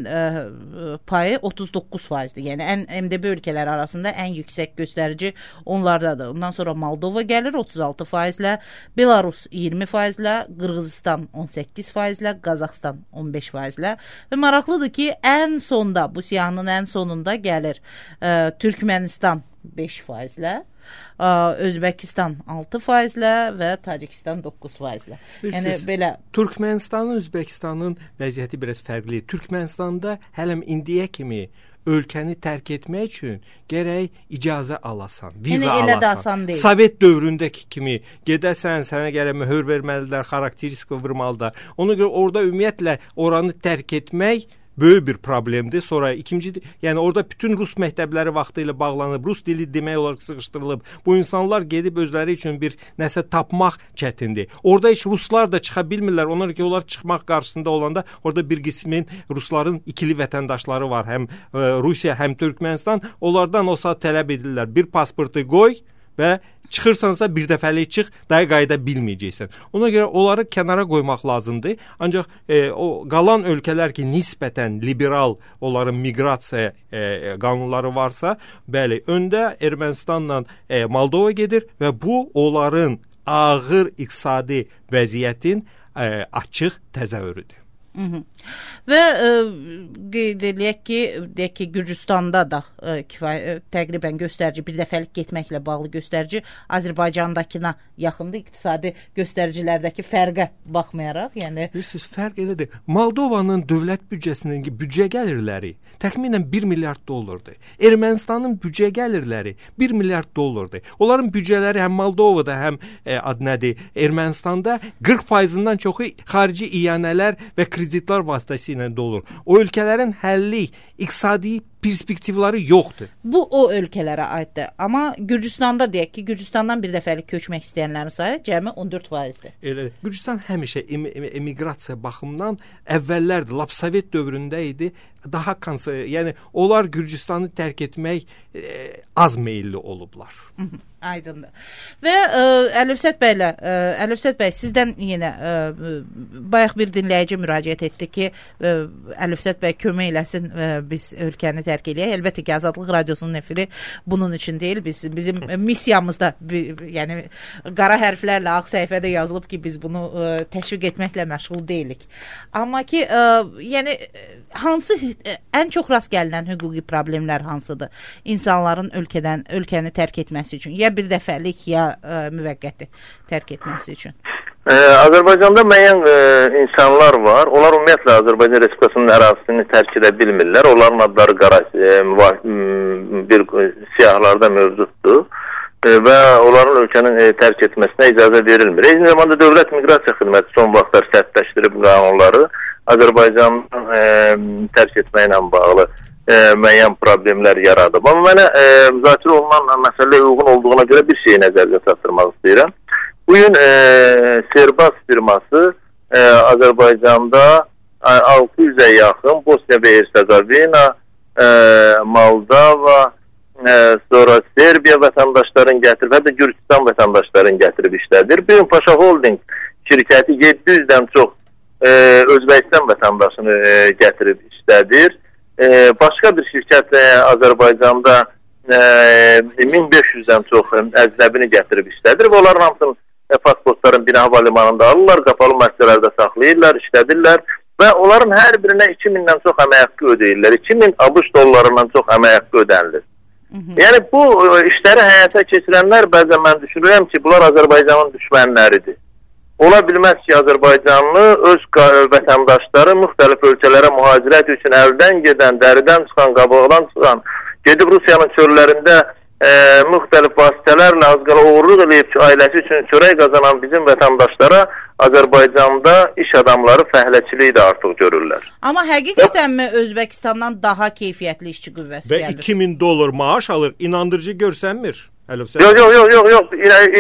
ə, payı otuz doqquz faizdir. Yəni ən M D B ölkələri arasında ən yüksək göstərici onlardadır. Ondan sonra Moldova gəlir otuz altı faizlə, Belarus iyirmi faizlə, Qırğızistan on səkkiz faizlə, Qazaxstan on beş faizlə və maraqlıdır ki, ən sonda, bu siyahının ən sonunda gəlir ə, Türkmənistan beş faizlə, ə, Özbəkistan altı faizlə və Tacikistan doqquz faizlə. Yəni belə Türkmənistanın, Özbəkistanın vəziyyəti biraz fərqlidir. Türkmənistanda hələm indiyə kimi ölkəni tərk etmək üçün gərək icazə alasan, viza yəni, alasan. Sovet dövründəki kimi gedəsən, sənə gərək möhür verməlidirlər, xarakteristika vurmalıdır. Ona görə orada ümumiyyətlə oranı tərk etmək böyük bir problemdir. Sonra ikinci, yəni orada bütün Rus məktəbləri vaxtı ilə bağlanıb, Rus dili demək olaraq sıxışdırılıb. Bu insanlar gedib özləri üçün bir nəsə tapmaq çətindir. Orada heç Ruslar da çıxa bilmirlər. Onlar ki, onlar çıxmaq qarşısında olanda orada bir qismin Rusların ikili vətəndaşları var. Həm e, Rusiya, həm Türkmənistan. Onlardan o saat tələb edirlər. Bir pasportu qoy və çıxırsansa bir dəfəlik çıx, daha qayıda bilməyəcəksən. Ona görə onları kənara qoymaq lazımdır. Ancaq e, o qalan ölkələr ki, nisbətən liberal, onların miqrasiya e, qanunları varsa, bəli, öndə Ermənistanla e, Moldova gedir və bu onların ağır iqtisadi vəziyyətin e, açıq təzahürüdür. Hı -hı. Və ə, qeyd edək ki, deyək ki, Gürcüstanda da ə, kifayə, təqribən göstərici, bir dəfəlik getməklə bağlı göstərici Azərbaycandakına yaxındır, iqtisadi göstəricilərdəki fərqə baxmayaraq. Yəni bilirsiniz, fərq elədir. Moldovanın dövlət büdcəsinin büdcə gəlirləri təxminən bir milyard dollardır. Ermənistanın büdcə gəlirləri bir milyard dollardır. Onların büdcələri həm Moldovada, həm e, ad nədir, Ermənistanda qırx faizindən çoxu xarici iyanələr və kreditlər vasitəsilə dolur. O ölkələrin həlli, iqtisadi perspektivləri yoxdur. Bu o ölkələrə aiddir. Amma Gürcüstanda deyək ki, Gürcüstandan bir dəfəlik köçmək istəyənlərin sayı cəmi on dörd faizdir. Elə Gürcüstan həmişə em em emiqrasiya baxımından əvvəllərdir, lap Sovet dövründə idi. Daha kansı, yəni onlar Gürcüstanı tərk etmək e, az meyilli olublar. Hı -hı. Aydındır. Və ə, Əlifsət bəylə, ə, Əlifsət bəy, sizdən yenə ə, bayaq bir dinləyici müraciət etdi ki, ə, Əlifsət bəy kömək eləsin, ə, biz ölkəni tərk eləyək. Əlbəttə ki, Azadlıq Radiosunun efiri bunun üçün deyil. Biz, bizim missiyamızda, bir, yəni qara hərflərlə ağ səhifədə yazılıb ki, biz bunu ə, təşviq etməklə məşğul deyilik. Amma ki, ə, yəni hansı ən çox rast gəlinən hüquqi problemlər hansıdır? İnsanların ölkədən ölkəni tərk etməsi üçün, ya bir dəfəlik, ya ə, müvəqqəti tərk etməsi üçün. Ee, Azərbaycanda müəyyən e, insanlar var. Onlar ümumiyyətlə Azərbaycan Respublikasının ərazisini tərk edə bilmirlər. Onların adları qara e, bir siyahlarda mövcuddur. E, və onların ölkənin e, tərk etməsinə icazə verilmir. Eyni zamanda Dövlət Miqrasiya Xidməti son vaxtlar sərtləşdirib qanunları Azərbaycanın e, tərk etməklə bağlı e, müəyyən problemlər yaradıb. Amma mənə e, müzakirə olunan məsələyə uyğun olduğuna görə bir şeyi nəzərdə çatdırmaq istəyirəm. Bugün e, Serbas firması e, Azərbaycanda e, altı yüzə yaxın Bosniya və Hersegovina, e, Moldova, e, sonra Serbiya vətəndaşların gətirib, və də Gürcistan vətəndaşların gətirib işlədir. Bugün Paşa Holding şirkəti yeddi yüzdən çox e, Özbəkistan vətəndaşını e, gətirib işlədir. E, başqa bir şirkət e, Azərbaycanda e, min beş yüzdən çox əcnəbini gətirib işlədir və onların hamısının e, pasportların bina havalimanında alırlar, qapalı müəssisələrdə saxlayırlar, işlədirlər və onların hər birinə iki mindən çox əmək haqqı ödəyirlər. iki min ABŞ dollarından çox əmək haqqı ödənilir. Hı -hı. Yəni bu e, işləri həyata keçirənlər bəzən mən düşünürəm ki, bunlar Azərbaycanın düşmənləridir. Ola bilməz ki, Azərbaycanlı öz vətəndaşları müxtəlif ölkələrə mühacirət üçün əldən gedən, dəridən çıxan, qabaqdan çıxan, gedib Rusiyanın çöllərində e, müxtəlif vasitələrlə az qala uğurluq eləyib ki, ailəsi üçün çörək qazanan bizim vətəndaşlara Azərbaycanda iş adamları fəhləçiliyi də artıq görürlər. Amma həqiqətənmi Özbəkistandan daha keyfiyyətli işçi qüvvəsi və gəlir? iki min dollar maaş alır, inandırıcı görsənmir. Yox, yox, yox, yox, yox.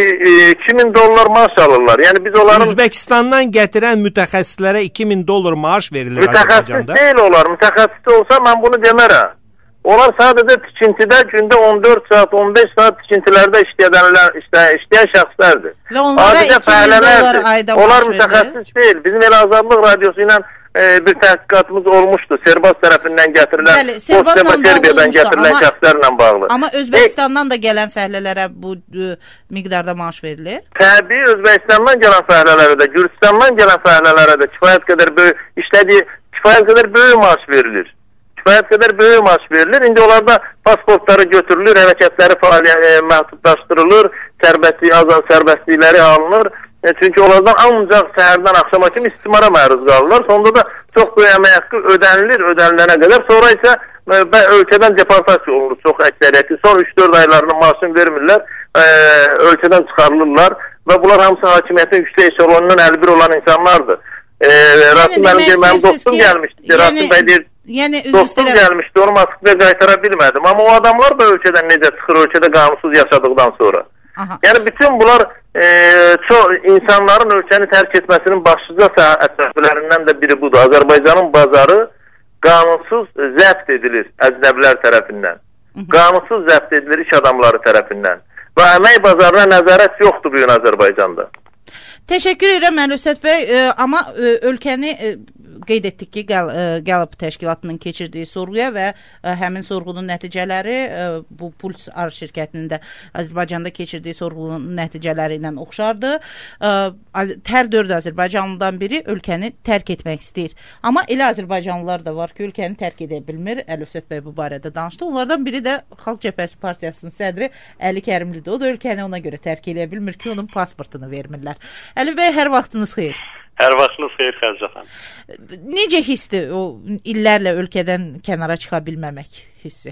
iki min dollar maaş alırlar. Yəni biz onların Özbəkistandan gətirən mütəxəssislərə iki min dollar maaş verilir Azərbaycanda. Mütəxəssis deyil onlar. Mütəxəssis olsa mən bunu demərəm. Onlar sadəcə tikintidə gündə on dörd saat, on beş saat tikintilərdə işləyənlər, işləyən şəxslərdir. Və onlara iki min dollar ayda maaş onlar mütəxəssis deyil. Bizim elə Azadlıq radiosu ilə e, bir təhqiqatımız olmuşdu. Serbas tərəfindən gətirilən, Bəli, Serbasla Serbiyadan gətirilən amma, şəxslərlə bağlı. Amma Özbəkistandan da gələn fəhlələrə bu e, miqdarda maaş verilir? Təbii, Özbəkistandan gələn fəhlələrə də, Gürcistandan gələn fəhlələrə də kifayət qədər böyük işlədiyi, kifayət qədər böyük maaş verilir. Kifayət qədər böyük maaş verilir. İndi onlarda pasportları götürülür, hərəkətləri fəaliyyət e, məhdudlaşdırılır, sərbəstlik, azad sərbəstlikləri alınır. E, çünki onlardan ancaq səhərdən axşama kimi istismara məruz qalırlar. Sonunda da çox böyük əmək haqqı ödənilir, ödənilənə qədər. Sonra isə e, ölkədən deportasiya olunur çox əksəriyyəti. Son üç dörd aylarının maaşını vermirlər, e, ölkədən çıxarılırlar və bunlar hamısı hakimiyyətin yüksək eşelonundan əlbir olan insanlardır. E, Rasim mənim, mənim dostum gəlmişdi. Yəni, Rasim bəy deyir, yəni, dostum istəyirəm. gəlmişdi, onu Moskvaya qaytara bilmədim. Amma o adamlar da ölkədən necə çıxır, ölkədə qanunsuz yaşadıqdan sonra. Aha. Yəni bütün bunlar e, çox insanların ölkəni tərk etməsinin başlıca əsaslarından da biri budur. Azərbaycanın bazarı qanunsuz zəbt edilir əcnəbilər tərəfindən. Hı -hı. Qanunsuz zəbt edilir iş adamları tərəfindən. Və əmək bazarına nəzarət yoxdur bugün Azərbaycanda. Təşəkkür edirəm Əlövsət bəy, e, amma e, ölkəni e, qeyd etdik ki, Gal Gallup təşkilatının keçirdiyi sorğuya və e, həmin sorğunun nəticələri e, bu Puls A R şirkətinin də Azərbaycanda keçirdiyi sorğunun nəticələri ilə oxşardı. E, hər dörd Azərbaycanlıdan biri ölkəni tərk etmək istəyir. Amma elə Azərbaycanlılar da var ki, ölkəni tərk edə bilmir. Əlövsət bəy bu barədə danışdı. Onlardan biri də Xalq Cəbhəsi Partiyasının sədri Əli Kərimlidir. O da ölkəni ona görə tərk edə bilmir ki, onun pasportunu vermirlər. Əli bəy, hər vaxtınız xeyir. Hər vaxtınız xeyir Xəzcə xanım. Necə hissdir o illərlə ölkədən kənara çıxa bilməmək hissi?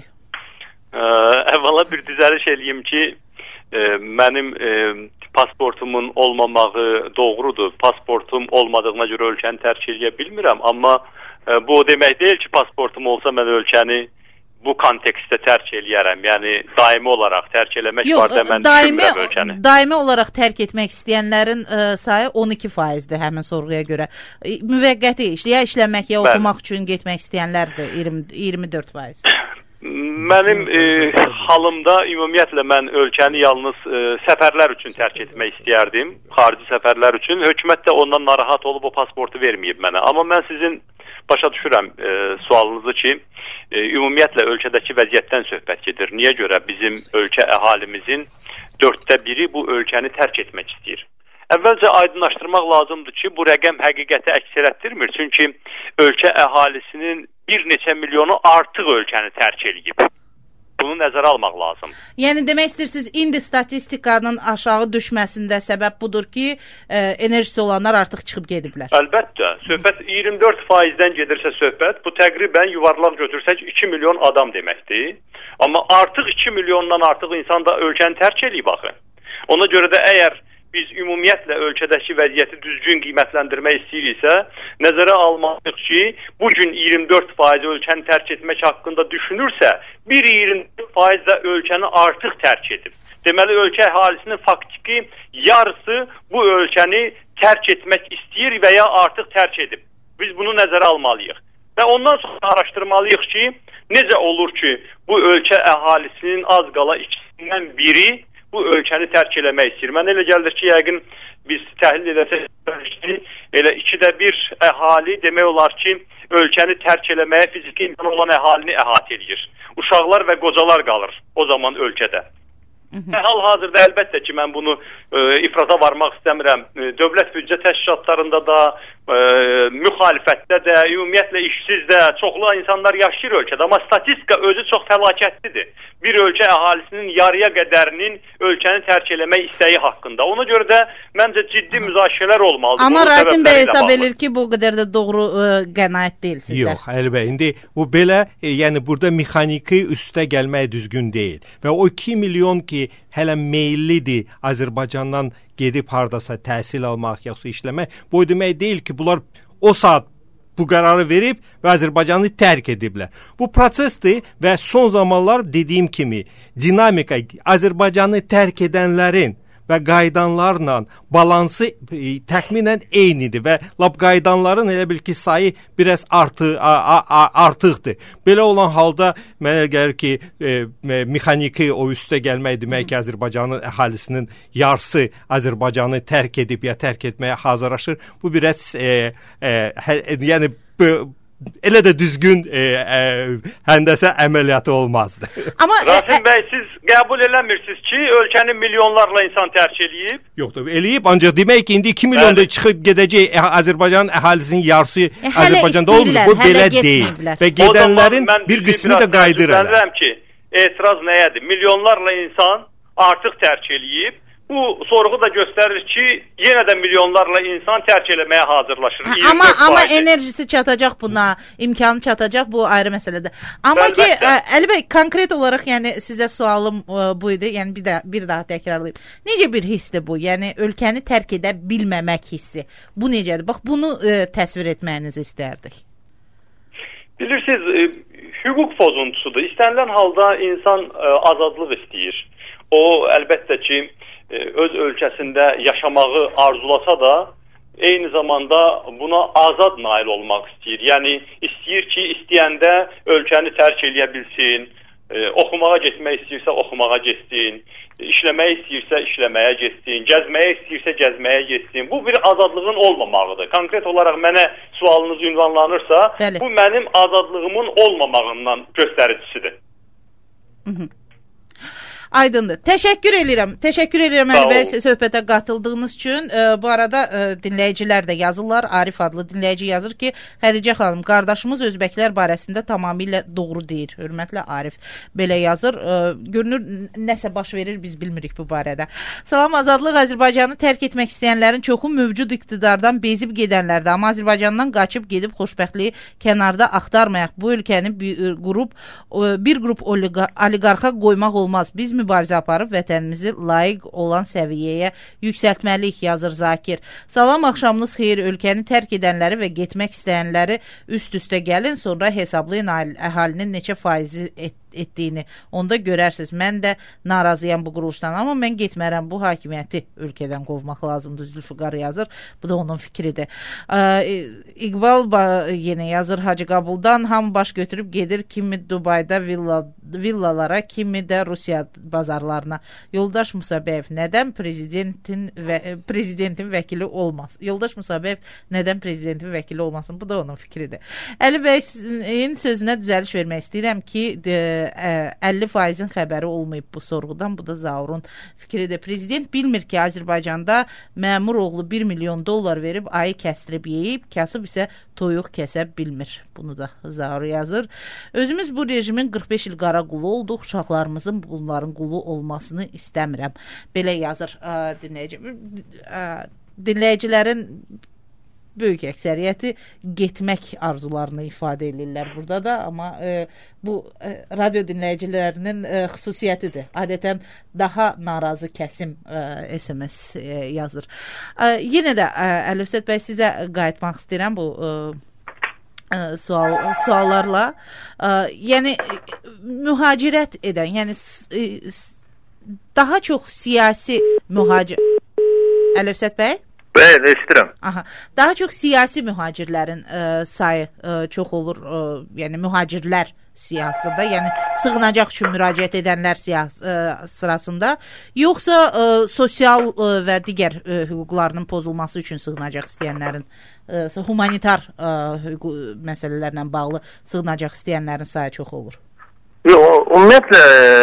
Ə, əvvəla bir düzəliş eləyim ki, e, mənim e, pasportumun olmamağı doğrudur. Pasportum olmadığına görə ölkəni tərk edə bilmirəm. Amma e, bu o demək deyil ki, pasportum olsa mən ölkəni bu kontekstdə tərk eləyərəm. Yəni daimi olaraq tərk eləmək Yox, var da mən daimi, düşünmürəm ölkəni. Daimi olaraq tərk etmək istəyənlərin ə, sayı on iki faizdir həmin sorğuya görə. Müvəqqəti iş, ya işləmək, ya oxumaq Bəli. üçün getmək istəyənlərdir iyirmi dörd faiz. Mənim e, halımda ümumiyyətlə mən ölkəni yalnız e, səfərlər üçün tərk etmək istəyərdim. Xarici səfərlər üçün. Hökumət də ondan narahat olub o pasportu verməyib mənə. Amma mən sizin başa düşürəm e, sualınızı ki, e, ümumiyyətlə ölkədəki vəziyyətdən söhbət gedir. Niyə görə bizim ölkə əhalimizin dörddə biri bu ölkəni tərk etmək istəyir? Əvvəlcə aydınlaşdırmaq lazımdır ki, bu rəqəm həqiqəti əks etdirmir. Çünki ölkə əhalisinin bir neçə milyonu artıq ölkəni tərk edib. Bunu nəzərə almaq lazım. Yəni demək istəyirsiniz, indi statistikanın aşağı düşməsində səbəb budur ki, e, enerjisi olanlar artıq çıxıb gediblər. Əlbəttə. Söhbət iyirmi dörd faizdən gedirsə söhbət, bu təqribən yuvarlaq götürsək iki milyon adam deməkdir. Amma artıq iki milyondan artıq insan da ölkəni tərk edib baxın. Ona görə də əgər biz ümumiyyətlə ölkədəki vəziyyəti düzgün qiymətləndirmək istəyiriksə, nəzərə almalıyıq ki, bugün iyirmi dörd faiz ölkəni tərk etmək haqqında düşünürsə, bir iyirmi dörd faiz də ölkəni artıq tərk edib. Deməli, ölkə əhalisinin faktiki yarısı bu ölkəni tərk etmək istəyir və ya artıq tərk edib. Biz bunu nəzərə almalıyıq. Və ondan sonra araşdırmalıyıq ki, necə olur ki, bu ölkə əhalisinin az qala ikisindən biri bu ölkəni tərk eləmək istəyir. Mən elə gəldir ki, yəqin biz təhlil edəsək, elə ikidə bir əhali demək olar ki, ölkəni tərk eləməyə fiziki imkan olan əhalini əhatə edir. Uşaqlar və qocalar qalır o zaman ölkədə. Hal-hazırda əlbəttə ki, mən bunu e, ifrata varmaq istəmirəm. E, dövlət büdcə təşkilatlarında da, e, müxalifətdə də, ümumiyyətlə işsiz də çoxlu insanlar yaşayır ölkədə. Amma statistika özü çox fəlakətlidir. Bir ölkə əhalisinin yarıya qədərinin ölkəni tərk eləmək istəyi haqqında. Ona görə də məncə ciddi müzakirələr olmalıdır. Amma Rasim bəy hesab edir ki, bu qədər də doğru e, qənaət deyil sizdə. Yox, əlbəttə. İndi bu belə, e, yəni burada mexaniki üstə gəlmək düzgün deyil. Və o iki milyon ki hələ meyillidir Azərbaycandan gedib hardasa təhsil almaq, yoxsa işləmək. Bu demək deyil ki, bunlar o saat bu qərarı verib və Azərbaycanı tərk ediblər. Bu prosesdir və son zamanlar dediyim kimi dinamika Azərbaycanı tərk edənlərin və qaydanlarla balansı e, təxminən eynidir və lap qaydanların elə bil ki sayı biraz artı, a, a, artıqdır. Belə olan halda mənə gəlir ki e, mexaniki o üstə gəlmək demək ki Azərbaycanın əhalisinin yarısı Azərbaycanı tərk edib ya tərk etməyə hazırlaşır. Bu biraz e, e, hə, yəni b, elə də düzgün e, e, həndəsə əməliyyatı olmazdı. Amma Rasim bəy, siz qəbul eləmirsiniz ki, ölkəni milyonlarla insan tərk eləyib? Yoxdur, eləyib, ancaq demək ki, indi iki milyon da çıxıb gedəcək Azərbaycanın əhalisinin yarısı e, Azərbaycanda olmur. Bu belə deyil. Və gedənlərin bir qismi də qayıdırlar. Mən deyirəm ki, etiraz nəyədir? Milyonlarla insan artıq tərk eləyib. Bu sorğu da göstərir ki, yenə də milyonlarla insan tərk eləməyə hazırlaşır. Ha, amma amma enerjisi çatacaq buna, imkanı çatacaq, bu ayrı məsələdir. Amma Əlbəttə. ki, ə, Əli bəy, konkret olaraq yəni sizə sualım ə, bu idi. Yəni bir də bir daha təkrarlayım. Necə bir hissdir bu? Yəni ölkəni tərk edə bilməmək hissi. Bu necədir? Bax bunu ə, təsvir etməyinizi istərdik. Bilirsiniz, ə, hüquq pozuntusudur. İstənilən halda insan ə, azadlıq istəyir. O əlbəttə ki, öz ölkəsində yaşamağı arzulasa da eyni zamanda buna azad nail olmaq istəyir. Yəni istəyir ki, istəyəndə ölkəni tərk eləyə bilsin, e, oxumağa getmək istəyirsə oxumağa getsin, işləmək istəyirsə işləməyə getsin, gəzməyə istəyirsə gəzməyə getsin. Bu bir azadlığın olmamağıdır. Konkret olaraq mənə sualınız ünvanlanırsa, Bəli. bu mənim azadlığımın olmamağından göstəricisidir. Hı -hı. Aydındır. Təşəkkür edirəm. Təşəkkür edirəm Əli bəy söhbətə qatıldığınız üçün. E, bu arada e, dinləyicilər də yazırlar. Arif adlı dinləyici yazır ki, Xədicə xanım, qardaşımız özbəklər barəsində tamamilə doğru deyir. Hörmətlə Arif belə yazır. E, görünür nəsə baş verir, biz bilmirik bu barədə. Salam, azadlıq Azərbaycanı tərk etmək istəyənlərin çoxu mövcud iqtidardan bezib gedənlərdir. Amma Azərbaycandan qaçıb gedib xoşbəxtliyi kənarda axtarmayaq. Bu ölkəni bir qrup bir qrup oliqarxa qoymaq olmaz. Biz mübarizə aparıb vətənimizi layiq olan səviyyəyə yüksəltməliyik, yazır Zakir. Salam, axşamınız xeyir. Ölkəni tərk edənləri və getmək istəyənləri üst-üstə gəlin, sonra hesablayın əhalinin neçə faizi et etdiyini. Onda görərsiniz. Mən də narazıyam bu quruluşdan, amma mən getmərəm. Bu hakimiyyəti ölkədən qovmaq lazımdır, Zülfüqar yazır. Bu da onun fikridir. Ee, İqbal yenə yazır Hacı Qabuldan. Hamı baş götürüb gedir, kimi Dubayda villa, villalara, kimi də Rusiya bazarlarına. Yoldaş Musabəyev nədən prezidentin və prezidentin vəkili olmaz? Yoldaş Musabəyev nədən prezidentin vəkili olmasın? Bu da onun fikridir. Əli bəyin sözünə düzəliş vermək istəyirəm ki, de, əlli faizin xəbəri olmayıb bu sorğudan. Bu da Zaurun fikridir. Prezident bilmir ki, Azərbaycanda məmur oğlu bir milyon dollar verib ayı kəstirib yeyib, kasıb isə toyuq kəsə bilmir. Bunu da Zaur yazır. Özümüz bu rejimin qırx beş il qara qulu olduq. Uşaqlarımızın bunların qulu olmasını istəmirəm. Belə yazır ə, dinləyici. Ə, dinləyicilərin böyük əksəriyyəti getmək arzularını ifadə edirlər burada da, amma e, bu e, radio dinləyicilərinin e, xüsusiyyətidir. Adətən daha narazı kəsim e, S M S e, yazır. E, yenə də e, Əlövsət bəy, sizə qayıtmaq istəyirəm bu e, e, sual suallarla. E, yəni mühacirət edən, yəni e, daha çox siyasi mühacir Əlövsət bəy? Bəli, eşidirəm. Aha. Daha çox siyasi mühacirlərin ə, sayı ə, çox olur, ə, yəni mühacirlər siyasında, yəni sığınacaq üçün müraciət edənlər siyas ə, sırasında, yoxsa ə, sosial ə, və digər ə, hüquqlarının pozulması üçün sığınacaq istəyənlərin, ə, humanitar ə, hüquq məsələlərlə bağlı sığınacaq istəyənlərin sayı çox olur? Yox, ümumiyyətlə,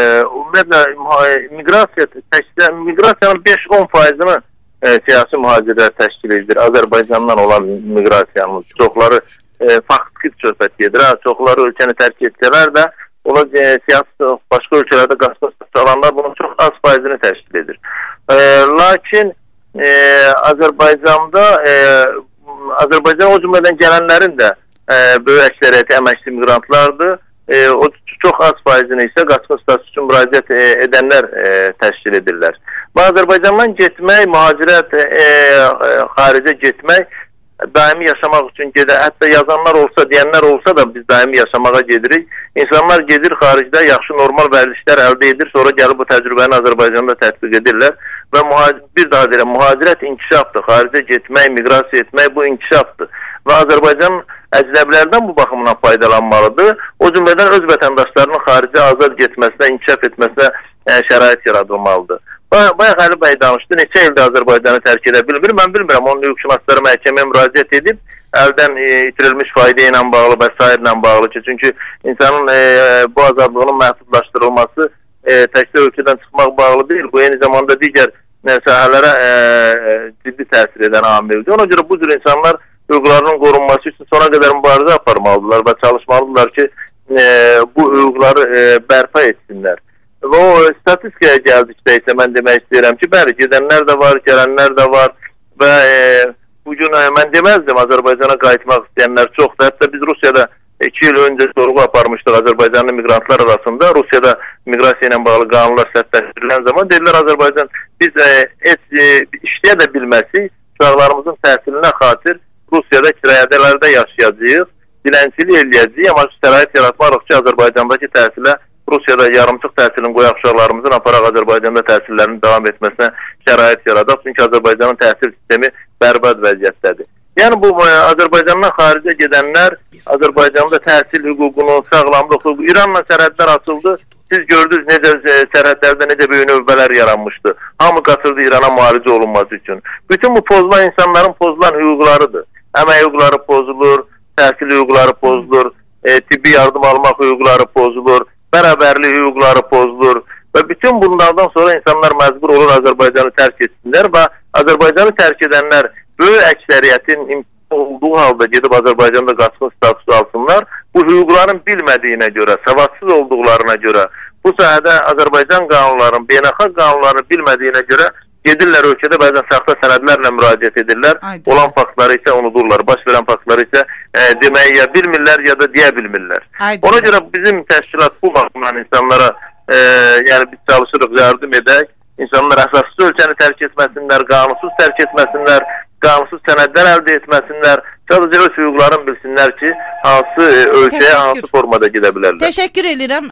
ümumiyyətlə miqrasiya təşkil, miqrasiyanın beş on faizini E, siyasi mühacirlər təşkil edir. Azərbaycandan olan miqrasiyanın çoxları e, faktiki söhbət gedir. Ha, çoxları ölkəni tərk etsələr də ona e, siyasi başqa ölkələrdə qaçma alanlar bunun çox az faizini təşkil edir. E, lakin e, Azərbaycanda e, Azərbaycan o cümlədən gələnlərin də e, böyük əksəriyyəti əməkli miqrantlardır. E, o çox az faizini isə qaçma statusu üçün müraciət e, edənlər e, təşkil edirlər. Və Azərbaycandan getmək, mühacirət, e, e, xaricə getmək, daimi yaşamaq üçün gedir. Hətta yazanlar olsa, deyənlər olsa da biz daimi yaşamağa gedirik. İnsanlar gedir xaricdə, yaxşı normal vərdişlər əldə edir, sonra gəlib bu təcrübəni Azərbaycanda tətbiq edirlər. Və bir daha deyirəm, mühacirət inkişafdır. Xaricə getmək, miqrasiya etmək bu inkişafdır. Və Azərbaycan əcnəbilərdən bu baxımdan faydalanmalıdır. O cümlədən öz vətəndaşlarının xaricə azad getməsinə, inkişaf etməsinə e, şərait yaradılmalıdır. Bayaq Əli bəy danışdı, neçə ildə Azərbaycanı tərk edə bilmir. Mən bilmirəm, onun hüquqşünasları məhkəməyə müraciət edib, əldən e, itirilmiş fayda ilə bağlı və s. ilə bağlı ki, çünki insanın e, bu azadlığının məhdudlaşdırılması e, təkcə ölkədən çıxmaq bağlı deyil, bu eyni zamanda digər e, sahələrə e, ciddi təsir edən amildir. Ona görə bu cür insanlar hüquqlarının qorunması üçün sona qədər mübarizə aparmalıdırlar və çalışmalıdırlar ki, e, bu hüquqları e, bərpa etsinlər. Və o statistikaya gəldikdə isə mən demək istəyirəm ki, bəli, gedənlər də var, gələnlər də var və e, bugün e, mən deməzdim Azərbaycana qayıtmaq istəyənlər çoxdur. Hətta biz Rusiyada iki il öncə sorğu aparmışdıq Azərbaycanlı miqrantlar arasında. Rusiyada miqrasiya ilə bağlı qanunlar sərtləşdirilən zaman dedilər Azərbaycan biz e, et, e, işləyə də bilməsi, uşaqlarımızın təhsilinə xatir Rusiyada kirayələrdə yaşayacağıq, dilənçilik eləyəcəyik, amma şərait yaratmarıq ki, Azərbaycandakı təhsilə Rusiyada yarımçıq təhsilin qoyaq uşaqlarımızın aparaq Azərbaycanda təhsillərinin davam etməsinə şərait yaradaq. Çünki Azərbaycanın təhsil sistemi bərbad vəziyyətdədir. Yəni bu Azərbaycandan xaricə gedənlər Azərbaycanda təhsil hüququnu, sağlamlıq hüququ, İranla sərhədlər açıldı. Siz gördünüz necə sərhədlərdə necə böyük növbələr yaranmışdı. Hamı qaçırdı İrana müalicə olunması üçün. Bütün bu pozulan insanların pozulan hüquqlarıdır. Əmək hüquqları pozulur, təhsil hüquqları pozulur, e, tibbi yardım almaq hüquqları pozulur, bərabərlik hüquqları pozulur və bütün bunlardan sonra insanlar məcbur olur Azərbaycanı tərk etsinlər və Azərbaycanı tərk edənlər böyük əksəriyyətin imkan olduğu halda gedib Azərbaycanda qaçqın statusu alsınlar. Bu hüquqların bilmədiyinə görə, savadsız olduqlarına görə, bu sahədə Azərbaycan qanunlarının, beynəlxalq qanunlarını bilmədiyinə görə gedirlər ölkədə bəzən saxta sənədlərlə müraciət edirlər. Aynen. Olan faktları isə unudurlar. Baş verən faktları isə e, deməyi ya bilmirlər ya da deyə bilmirlər. Aynen. Ona görə bizim təşkilat bu baxımdan insanlara e, yəni biz çalışırıq, yardım edək. İnsanlar əsassız ölkəni tərk etməsinlər, qanunsuz tərk etməsinlər, qanunsuz sənədlər əldə etməsinlər. Sadəcə öz hüquqlarını bilsinlər ki, hansı ölkəyə, hansı formada gedə bilərlər. Təşəkkür edirəm